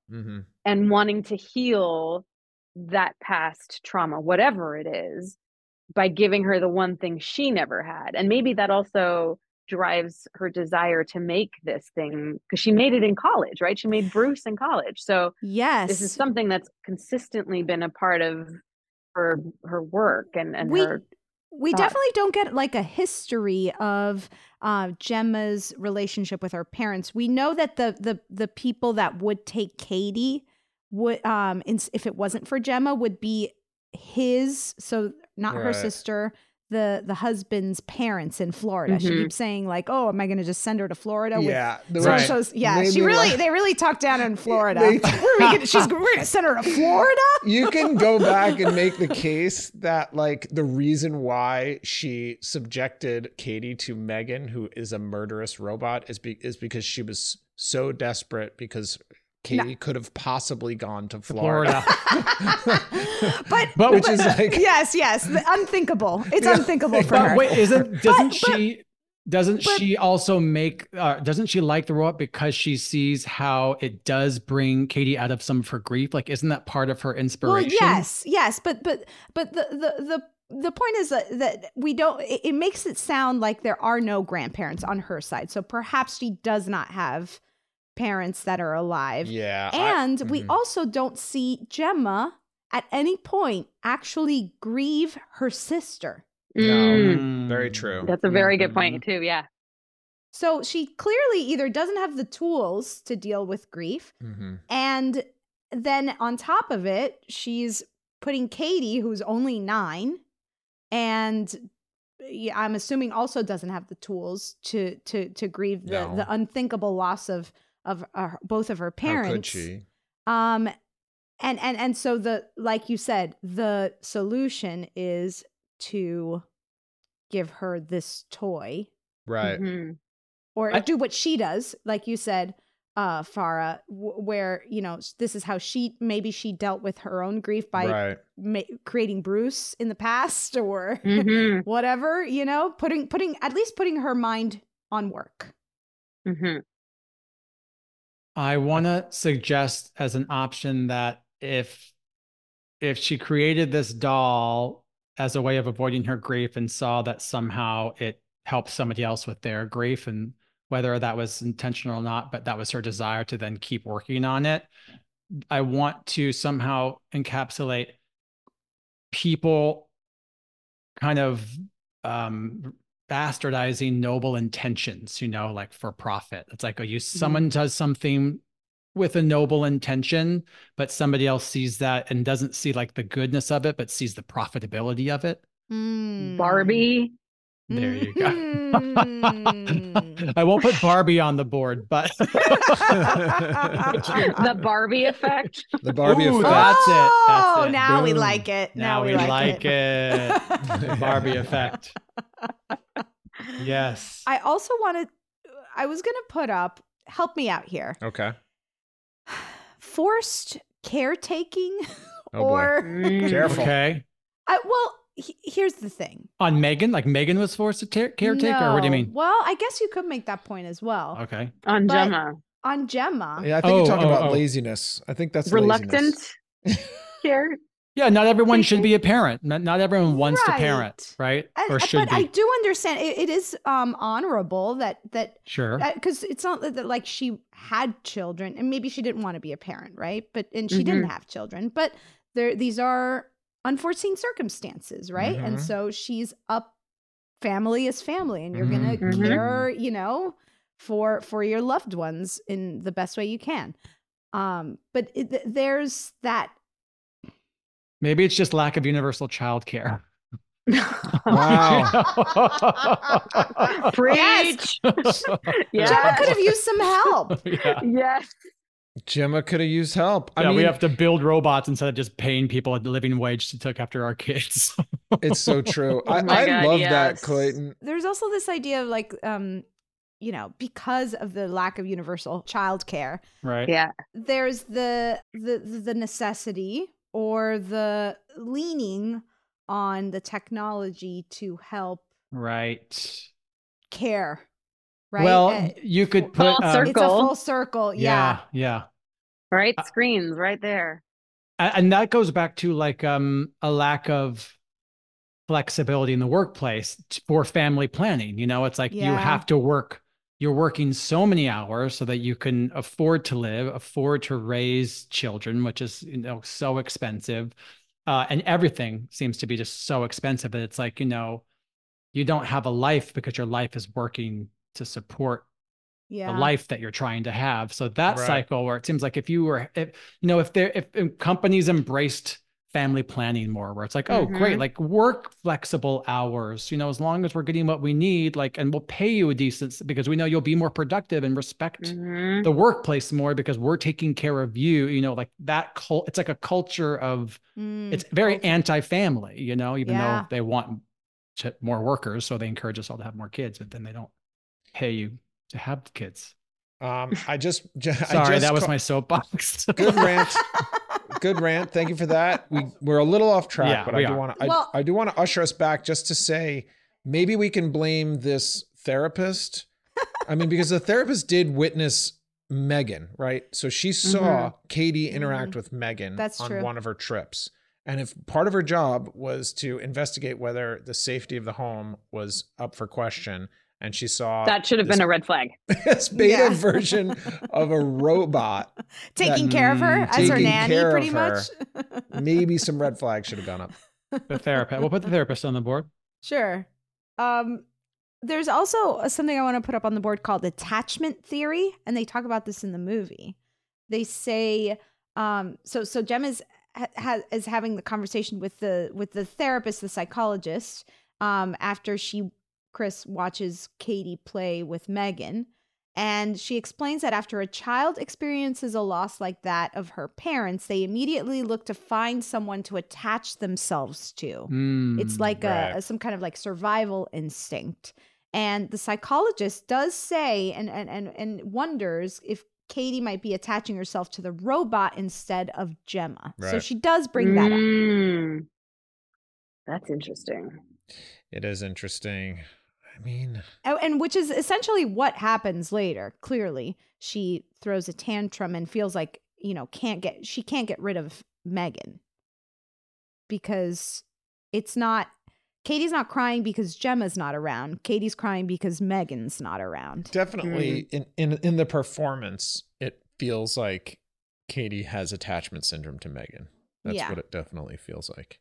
and wanting to heal that past trauma, whatever it is, by giving her the one thing she never had. And maybe that also drives her desire to make this thing, because she made it in college, right? She made Bruce in college. So
yes,
this is something that's consistently been a part of her work and her
we
thoughts.
Definitely don't get like a history of Gemma's relationship with her parents. We know that the people that would take Katie would if it wasn't for Gemma would be his, so not her sister, the husband's parents in Florida. She keeps saying like, "Oh, am I going to just send her to Florida?"
Yeah,
They really talked down in Florida. We're going to send her to Florida.
You can go back and make the case that like the reason why she subjected Katie to Megan, who is a murderous robot, is because she was so desperate because Katie could have possibly gone to Florida.
but
which is like
yes, unthinkable. It's unthinkable for her.
Wait, doesn't she also make doesn't she like the robot because she sees how it does bring Katie out of some of her grief? Like, isn't that part of her inspiration?
Well, yes, but the point is that we don't. It makes it sound like there are no grandparents on her side, so perhaps she does not have parents that are alive.
Yeah.
And we also don't see Gemma at any point actually grieve her sister.
No, very true.
That's a very good point too. Yeah.
So she clearly either doesn't have the tools to deal with grief. And then on top of it, she's putting Katie, who's only 9, and I'm assuming also doesn't have the tools to grieve the unthinkable loss of both of her parents.
How could she?
And so like you said, the solution is to give her this toy,
right?
Or do what she does, like you said, Farah, where this is how she dealt with her own grief by creating Bruce in the past or whatever. Putting her mind on work.
I want to suggest as an option that if she created this doll as a way of avoiding her grief and saw that somehow it helped somebody else with their grief, and whether that was intentional or not, but that was her desire to then keep working on it, I want to somehow encapsulate people kind of bastardizing noble intentions, like for profit. It's like, someone does something with a noble intention, but somebody else sees that and doesn't see like the goodness of it, but sees the profitability of it.
Barbie.
There you go. I won't put Barbie on the board, but
the Barbie effect.
The Barbie effect.
That's it.
Oh, now we like it.
Now we like it. The Barbie effect. Yes.
I also I was going to put up, help me out here.
Okay.
Forced caretaking
or careful.
Okay.
Here's the thing.
On Megan? Like Megan was forced to caretaker?
No.
Or what do you mean?
Well, I guess you could make that point as well.
Okay.
On Gemma.
Yeah, I think you're talking about laziness. I think that's
reluctant care.
Yeah, not everyone should be a parent. Not everyone wants to parent, right? Or should be.
I do understand it is honorable that
sure,
because it's not that like she had children and maybe she didn't want to be a parent, right? And she didn't have children, but these are unforeseen circumstances, right? And so she's up. Family is family, and you're gonna care, for your loved ones in the best way you can. But there's that.
Maybe it's just lack of universal childcare.
Wow.
Preach.
Yes. Gemma could have used some help.
Yes.
Gemma could have used help. I mean,
we have to build robots instead of just paying people a living wage to look after our kids.
It's so true. I love that, Clayton.
There's also this idea of like, because of the lack of universal childcare,
right?
Yeah.
There's the necessity or the leaning on the technology to help care, right?
Well, you could put
full circle.
It's a full circle.
Yeah.
Right.
Right? Screens right there.
And that goes back to like a lack of flexibility in the workplace for family planning. You know, it's like you have to work, you're working so many hours so that you can afford to live, afford to raise children, which is, you know, so expensive. And everything seems to be just so expensive that it's like, you know, you don't have a life because your life is working to support the life that you're trying to have. So that cycle where it seems like if companies embraced family planning more, where it's like, oh, great, like work flexible hours, you know, as long as we're getting what we need, like, and we'll pay you a decent, because we know you'll be more productive and respect the workplace more because we're taking care of you, you know, like that it's like a culture of, it's very anti-family, you know, even though they want more workers. So they encourage us all to have more kids, but then they don't pay you to have kids. That was my soapbox.
Good rant. Good rant. Thank you for that. We're a little off track, but I do want to usher us back just to say maybe we can blame this therapist. I mean, because the therapist did witness Megan, right? So she saw Katie interact with Megan on one of her trips. And if part of her job was to investigate whether the safety of the home was up for question, and she saw
that should have been a red flag.
This beta version of a robot
taking care of her as her nanny, pretty much.
Maybe some red flags should have gone up.
The therapist. We'll put the therapist on the board. Sure.
There's also something I want to put up on the board called attachment theory, and they talk about this in the movie. They say, so Jem is having the conversation with the therapist, the psychologist, after Chris watches Katie play with Megan, and she explains that after a child experiences a loss like that of her parents, they immediately look to find someone to attach themselves to. It's like some kind of like survival instinct. And the psychologist does say and wonders if Katie might be attaching herself to the robot instead of Gemma. Right. So she does bring that up.
That's interesting.
It is interesting. I mean,
and which is essentially what happens later. Clearly, she throws a tantrum and feels like, you know, she can't get rid of Megan because Katie's not crying because Gemma's not around. Katie's crying because Megan's not around.
Definitely in the performance, it feels like Katie has attachment syndrome to Megan. That's what it definitely feels like.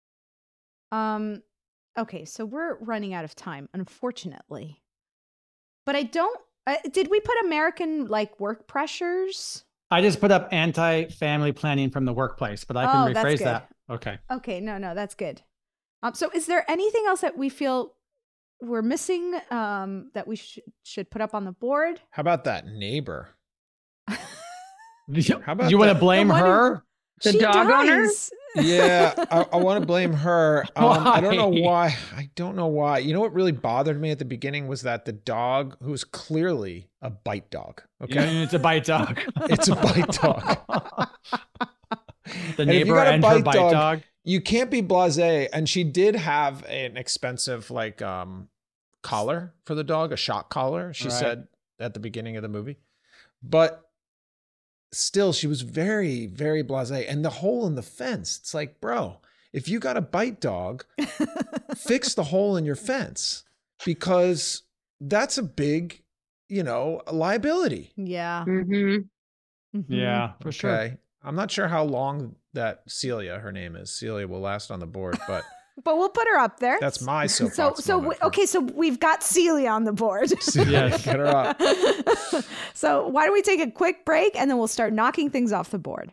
Okay, so we're running out of time, unfortunately. But I don't... did we put American, like, work pressures?
I just put up anti-family planning from the workplace, but I can rephrase that. Okay.
Okay, no, that's good. So is there anything else that we feel we're missing that we should put up on the board?
How about that neighbor?
How about you want to blame her?
The dog owner?
Yeah, I want to blame her. I don't know why. You know what really bothered me at the beginning was that the dog, who was clearly a bite dog. Okay,
yeah, it's a bite dog.
It's a bite dog.
The neighbor and her bite dog.
You can't be blasé. And she did have an expensive like collar for the dog, a shock collar. She said at the beginning of the movie, but still, she was very, very blasé. And the hole in the fence, it's like, bro, if you got a bite dog, fix the hole in your fence, because that's a big, liability.
Yeah.
Yeah, for sure. Okay.
I'm not sure how long that Celia, her name is, Celia will last on the board, but...
But we'll put her up there.
That's my soapbox.
So we've got Celia on the board.
Yes, get her up.
So why don't we take a quick break and then we'll start knocking things off the board.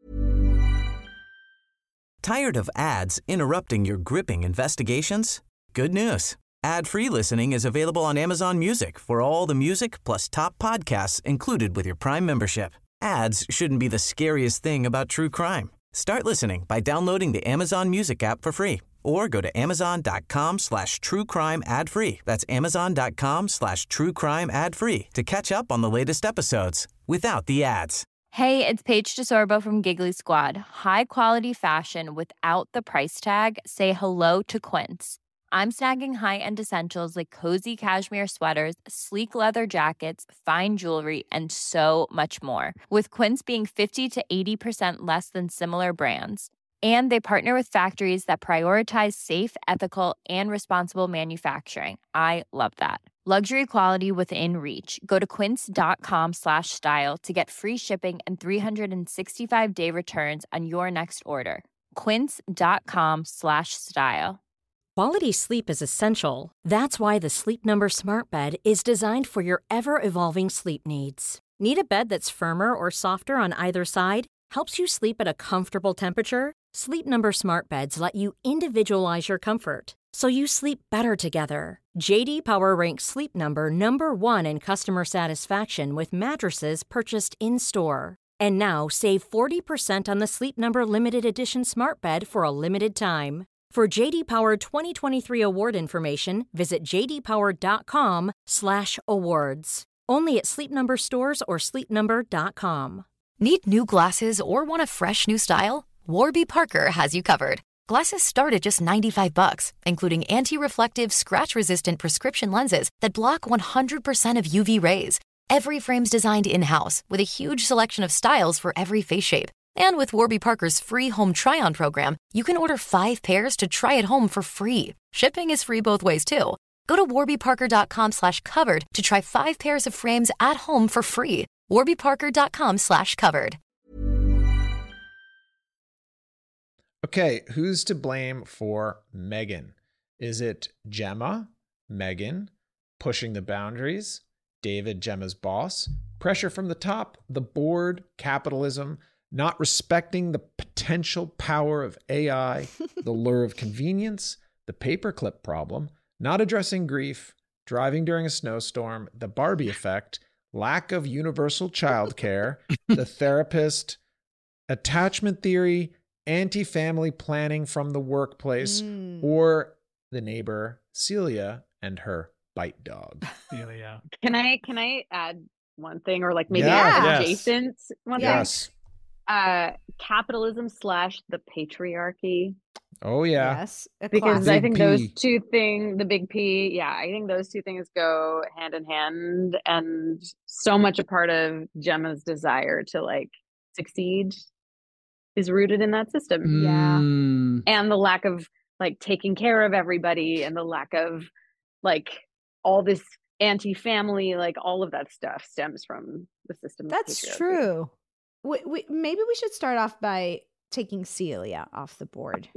Tired of ads interrupting your gripping investigations? Good news. Ad-free listening is available on Amazon Music for all the music plus top podcasts included with your Prime membership. Ads shouldn't be the scariest thing about true crime. Start listening by downloading the Amazon Music app for free or go to amazon.com/truecrime ad-free. That's amazon.com/truecrime ad-free to catch up on the latest episodes without the ads.
Hey, it's Paige DeSorbo from Giggly Squad. High quality fashion without the price tag. Say hello to Quince. I'm snagging high-end essentials like cozy cashmere sweaters, sleek leather jackets, fine jewelry, and so much more. With Quince being 50 to 80% less than similar brands. And they partner with factories that prioritize safe, ethical, and responsible manufacturing. I love that. Luxury quality within reach. Go to quince.com/style to get free shipping and 365-day returns on your next order. Quince.com/style.
Quality sleep is essential. That's why the Sleep Number Smart Bed is designed for your ever-evolving sleep needs. Need a bed that's firmer or softer on either side? Helps you sleep at a comfortable temperature? Sleep Number Smart Beds let you individualize your comfort, so you sleep better together. J.D. Power ranks Sleep Number number 1 in customer satisfaction with mattresses purchased in-store. And now, save 40% on the Sleep Number Limited Edition Smart Bed for a limited time. For J.D. Power 2023 award information, visit jdpower.com/awards. Only at Sleep Number stores or sleepnumber.com.
Need new glasses or want a fresh new style? Warby Parker has you covered. Glasses start at just $95, including anti-reflective, scratch-resistant prescription lenses that block 100% of UV rays. Every frame's designed in-house with a huge selection of styles for every face shape. And with Warby Parker's free home try-on program, you can order 5 pairs to try at home for free. Shipping is free both ways, too. Go to warbyparker.com/covered to try 5 pairs of frames at home for free. warbyparker.com/covered.
Okay, who's to blame for Meghan? Is it Gemma, Meghan, pushing the boundaries, David, Gemma's boss, pressure from the top, the board, capitalism, not respecting the potential power of AI, the lure of convenience, the paperclip problem, not addressing grief, driving during a snowstorm, the Barbie effect, lack of universal childcare, the therapist, attachment theory, anti-family planning from the workplace, or the neighbor Celia and her bite dog.
Celia.
Can I add one thing, or like maybe adjacent one thing?
Yes.
Capitalism / the patriarchy.
Oh yeah.
Yes.
Because I think
P.
those two things, the big P, I think those two things go hand in hand, and so much a part of Gemma's desire to like succeed is rooted in that system.
Yeah.
And the lack of like taking care of everybody, and the lack of like all this anti-family, like all of that stuff stems from the system.
That's true. Maybe we should start off by taking Celia off the board.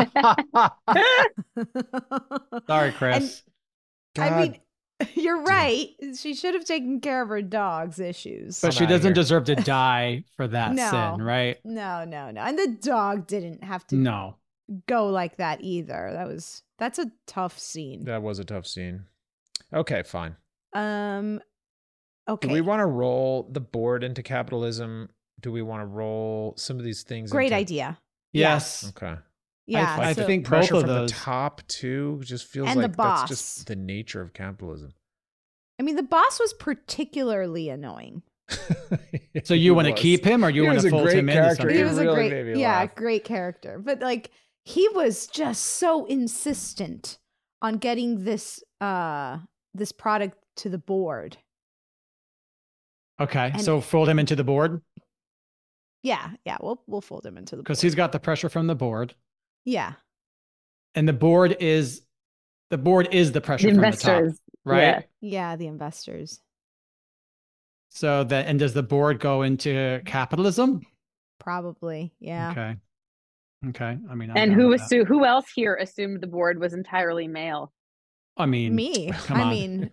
Sorry, Chris.
I mean, you're right. She should have taken care of her dog's issues.
But she doesn't deserve to die for that sin, right?
No. And the dog didn't have to go like that either. That's a tough scene.
That was a tough scene. Okay, fine.
Okay.
Do we want to roll the board into capitalism? Do we want to roll some of these things?
Great idea.
Yes.
Okay.
Yeah.
I think
pressure
both of
from
those.
the top too just feels
And the
like
boss.
that's just the nature of capitalism.
I mean, the boss was particularly annoying.
So you want to keep him, or you want to fold him into something?
He was a
really
great, great character. But like, he was just so insistent on getting this this product to the board.
Okay,
And-
so fold him into the board
Yeah, we'll fold him into the board.
because he's got the pressure from the board,
Yeah.
and the board is the pressure
The
from
investors,
the top, right?
Yeah, the investors.
So that, and does the board go into capitalism?
Probably, yeah.
Okay. I mean,
And who else here assumed the board was entirely male?
I mean,
Me.
come on.
I mean,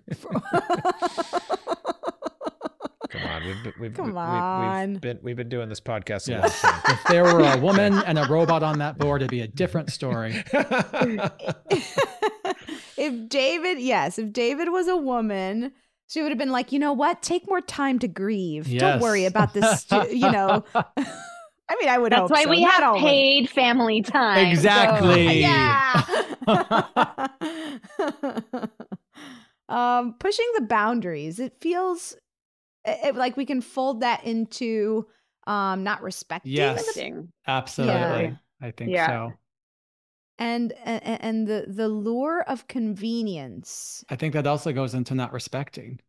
Come on, we've been doing this podcast a
Yeah.
long time.
If there were a woman and a robot on that board, it'd be a different story.
if David was a woman, she would have been like, you know what? Take more time to grieve.
Yes.
Don't worry about this. I mean, I would hope
That's why
so.
we
Not
have
always.
paid family time.
Exactly.
Yeah. Pushing the boundaries. It feels like we can fold that into not respecting.
Yes,
Thing.
absolutely.
Yeah.
I think
Yeah.
so.
and the lure of convenience.
I think that also goes into not respecting.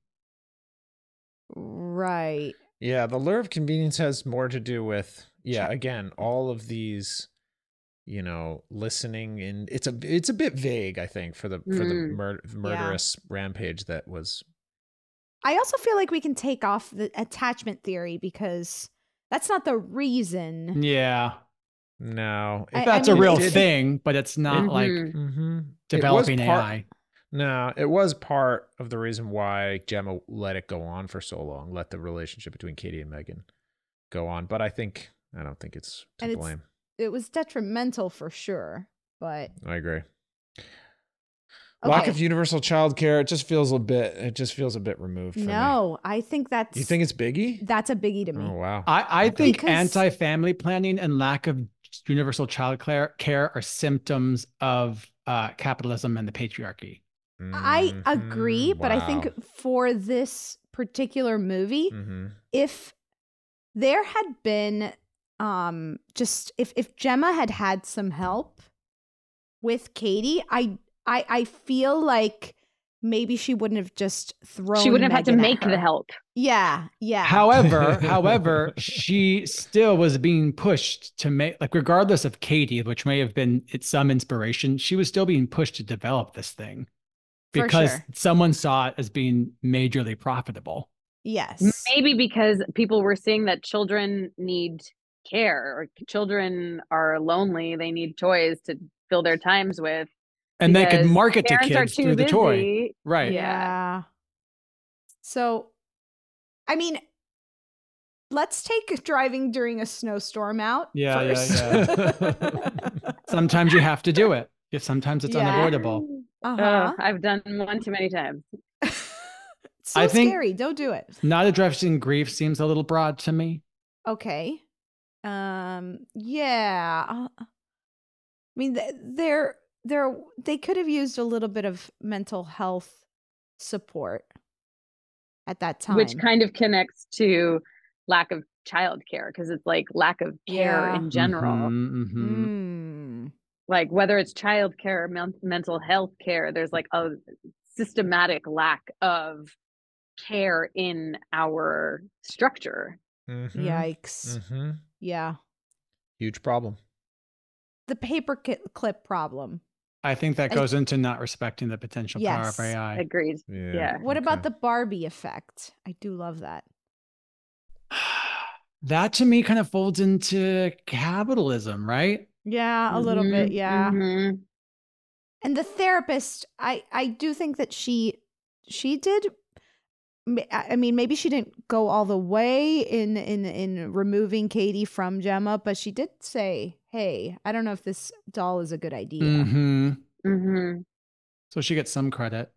Right.
Yeah, the lure of convenience has more to do with, again, all of these, listening, and it's a bit vague, I think, for the murderous rampage that was.
I also feel like we can take off the attachment theory because that's not the reason.
Yeah.
No.
That's a real thing, but it's not like developing AI.
No, it was part of the reason why Gemma let it go on for so long, let the relationship between Katie and Megan go on. But I don't think it's to blame.
It was detrimental for sure, but
I agree.
Okay.
Lack of universal childcare, it just feels a bit removed for me.
No, I think that's...
You think it's biggie?
That's a biggie to me.
Oh, wow.
I think anti-family planning and lack of universal child care are symptoms of capitalism and the patriarchy.
I agree, but I think for this particular movie, if there had been if Gemma had some help with Katie, I feel like maybe she wouldn't have just thrown.
She wouldn't have
Megan
had to make
her.
the help.
Yeah.
However, she still was being pushed to make, like, regardless of Katie, which may have been some inspiration, she was still being pushed to develop this thing because someone saw it as being majorly profitable.
Yes.
Maybe because people were seeing that children need care, or children are lonely. They need toys to fill their times with.
And they could market to kids through the toy. Right.
Yeah. So, I mean, let's take driving during a snowstorm out.
Yeah.
first.
Sometimes you have to do it. Sometimes it's unavoidable.
I've done one too many times.
I think scary. Don't do it.
Not addressing grief seems a little broad to me.
Okay. Yeah. I mean, they could have used a little bit of mental health support at that time,
which kind of connects to lack of childcare, because it's like lack of care in general. Like whether it's childcare or mental health care, there's like a systematic lack of care in our structure.
Yikes. Yeah.
Huge problem.
The paperclip problem.
I think that goes into not respecting the potential power of AI.
Agreed. Yeah.
What about the Barbie effect? I do love that.
That to me kind of folds into capitalism, right?
Yeah, a little bit. Yeah. And the therapist, I do think that she did. I mean, maybe she didn't go all the way in removing Katie from Gemma, but she did say, "Hey, I don't know if this doll is a good idea."
So she gets some credit.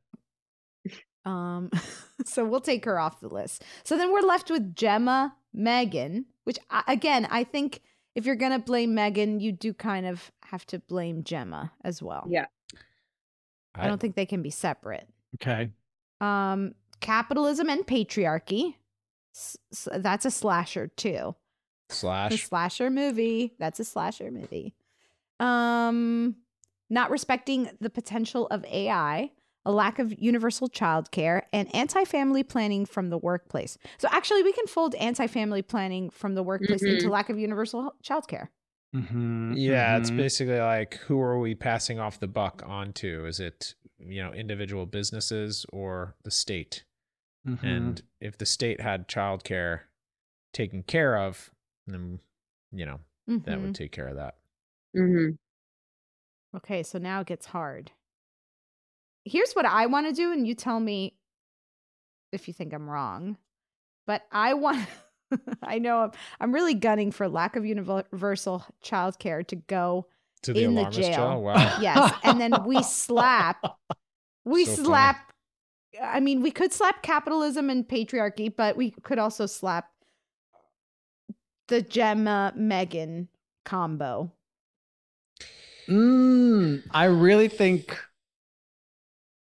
So we'll take her off the list. So then we're left with Gemma, Megan, which again, I think if you're gonna blame Megan, you do kind of have to blame Gemma as well.
Yeah.
I don't think they can be separate.
Okay.
Capitalism and patriarchy. That's a slasher too.
Slash.
A slasher movie. That's a slasher movie. Not respecting the potential of AI, a lack of universal childcare, and anti-family planning from the workplace. So actually, we can fold anti-family planning from the workplace into lack of universal childcare.
Yeah, it's basically like, who are we passing off the buck onto? Is it, individual businesses or the state? And if the state had childcare taken care of, then, that would take care of that.
Okay, so now it gets hard. Here's what I want to do, and you tell me if you think I'm wrong. But I want... I know I'm really gunning for lack of universal childcare to go
to the
in the
alarmist
jail.
Wow.
Yes, and then we slap. I mean, we could slap capitalism and patriarchy, but we could also slap the Gemma Megan combo.
I really think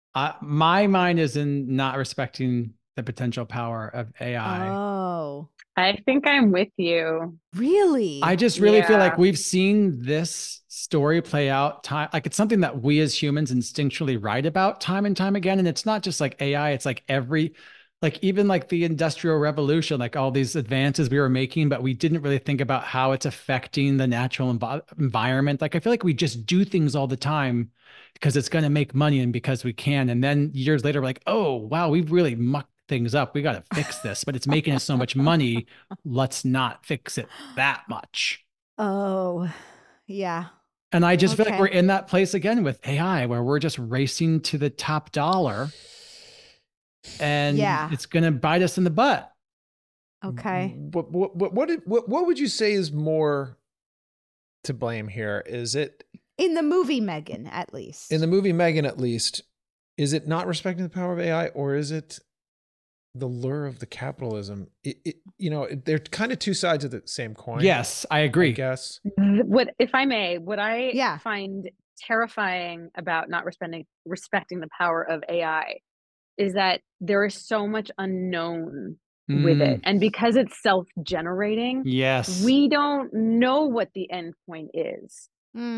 my mind is in not respecting the potential power of AI.
Oh.
I think I'm with you.
Really?
I just really feel like we've seen this story play out time. Like it's something that we as humans instinctually write about time and time again. And it's not just like AI, it's like even like the Industrial Revolution, like all these advances we were making, but we didn't really think about how it's affecting the natural environment. Like I feel like we just do things all the time because it's going to make money and because we can. And then years later, we're like, oh, wow, we've really mucked things up. We got to fix this, but it's making us so much money. Let's not fix it that much.
Oh, yeah.
And I just feel like we're in that place again with AI where we're just racing to the top dollar and it's going to bite us in the butt.
Okay.
What would you say is more to blame here? Is it
in the movie Megan, at least?
In the movie Megan, at least, is it not respecting the power of AI, or is it the lure of the capitalism? They're kind of two sides of the same coin.
Yes, I agree.
I guess.
What I find terrifying about not respecting the power of AI is that there is so much unknown with it. And because it's self-generating, we don't know what the end point is.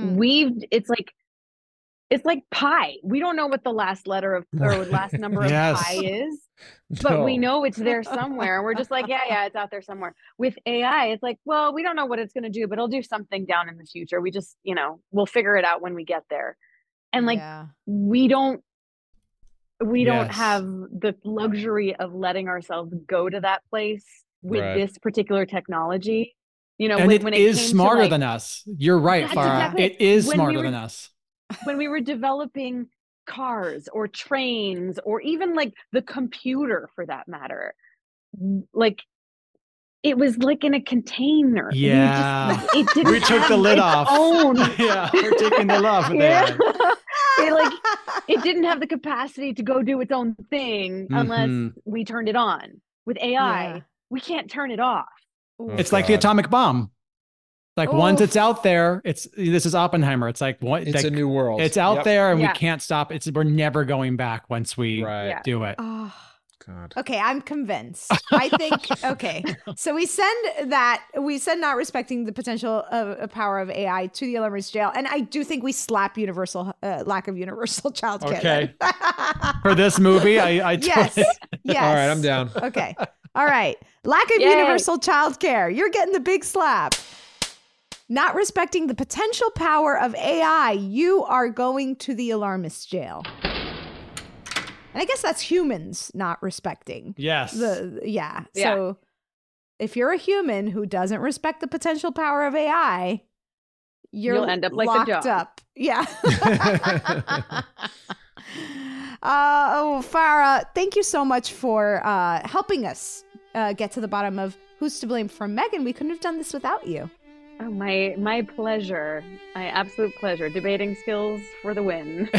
It's like pi. We don't know what the last letter of or last number of pi is, but we know it's there somewhere. And we're just like, yeah, it's out there somewhere. With AI, it's like, well, we don't know what it's going to do, but it'll do something down in the future. We just, we'll figure it out when we get there. And we don't have the luxury of letting ourselves go to that place with this particular technology.
And when it is smarter than us. You're right, Farah. Exactly. It is smarter than us.
When we were developing cars or trains or even like the computer for that matter, like it was like in a container.
Yeah.
It didn't
we took the lid off. Yeah, we're taking the lid off of that.
It didn't have the capacity to go do its own thing unless we turned it on. With AI, we can't turn it off.
It's like the atomic bomb. Like once it's out there, this is Oppenheimer. It's like
it's a new world.
It's out there and we can't stop. We're never going back once we do it.
Oh God. Okay, I'm convinced. I think so we send not respecting the potential of power of AI to the Alarmist jail, and I do think we slap lack of universal childcare.
Okay. For this movie, I
yes.
All right, I'm down.
Okay. All right. Lack of universal childcare. You're getting the big slap. Not respecting the potential power of AI, you are going to the Alarmist jail. And I guess that's humans not respecting.
Yes.
So if you're a human who doesn't respect the potential power of AI, you'll
end up like
locked
the dog.
up. Yeah. Farah, thank you so much for helping us get to the bottom of who's to blame for Megan. We couldn't have done this without you.
Oh, my pleasure. My absolute pleasure. Debating skills for the win.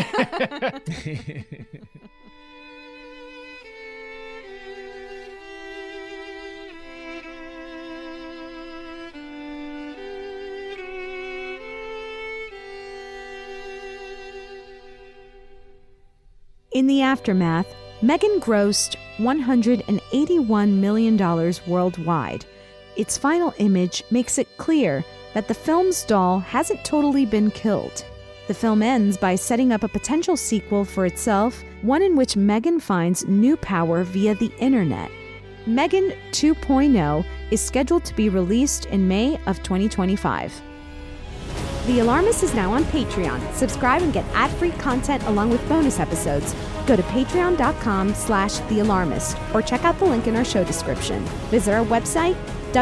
In the aftermath, Megan grossed $181 million worldwide. Its final image makes it clear that the film's doll hasn't totally been killed. The film ends by setting up a potential sequel for itself, one in which Megan finds new power via the internet. Megan 2.0 is scheduled to be released in May of 2025. The Alarmist is now on Patreon. Subscribe and get ad-free content along with bonus episodes. Go to patreon.com/thealarmist or check out the link in our show description. Visit our website,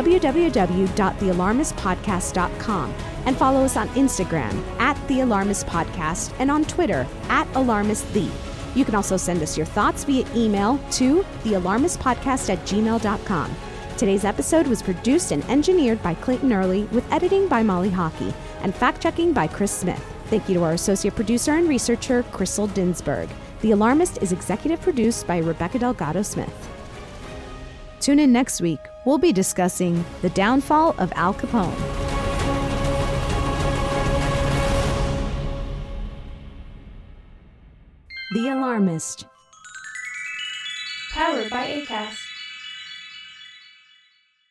www.thealarmistpodcast.com, and follow us on Instagram @thealarmistpodcast and on Twitter @alarmistthe. You can also send us your thoughts via email to thealarmistpodcast@gmail.com. Today's episode was produced and engineered by Clayton Early with editing by Molly Hockey and fact-checking by Chris Smith. Thank you to our associate producer and researcher, Crystal Dinsberg. The Alarmist is executive produced by Rebecca Delgado Smith. Tune in next week. We'll be discussing the downfall of Al Capone. The Alarmist. Powered by Acast.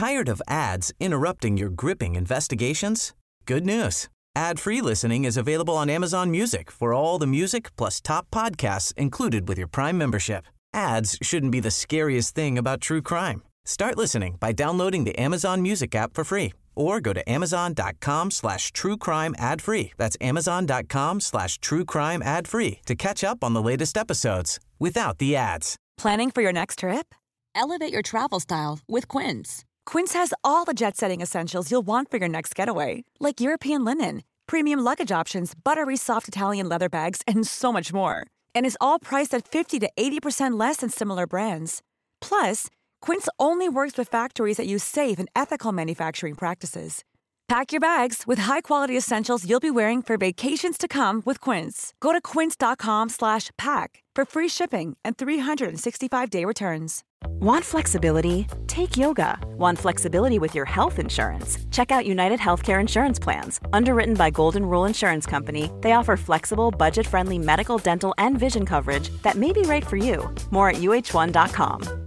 Tired of ads interrupting your gripping investigations? Good news. Ad-free listening is available on Amazon Music for all the music plus top podcasts included with your Prime membership. Ads shouldn't be the scariest thing about true crime. Start listening by downloading the Amazon Music app for free or go to amazon.com/truecrime ad-free. That's amazon.com/truecrime ad-free to catch up on the latest episodes without the ads.
Planning for your next trip? Elevate your travel style with Quince. Quince has all the jet-setting essentials you'll want for your next getaway, like European linen, premium luggage options, buttery soft Italian leather bags, and so much more. And is all priced at 50 to 80% less than similar brands. Plus, Quince only works with factories that use safe and ethical manufacturing practices. Pack your bags with high-quality essentials you'll be wearing for vacations to come with Quince. Go to quince.com/pack for free shipping and 365-day returns.
Want flexibility? Take yoga. Want flexibility with your health insurance? Check out United Healthcare Insurance Plans. Underwritten by Golden Rule Insurance Company, they offer flexible, budget-friendly medical, dental, and vision coverage that may be right for you. More at uh1.com.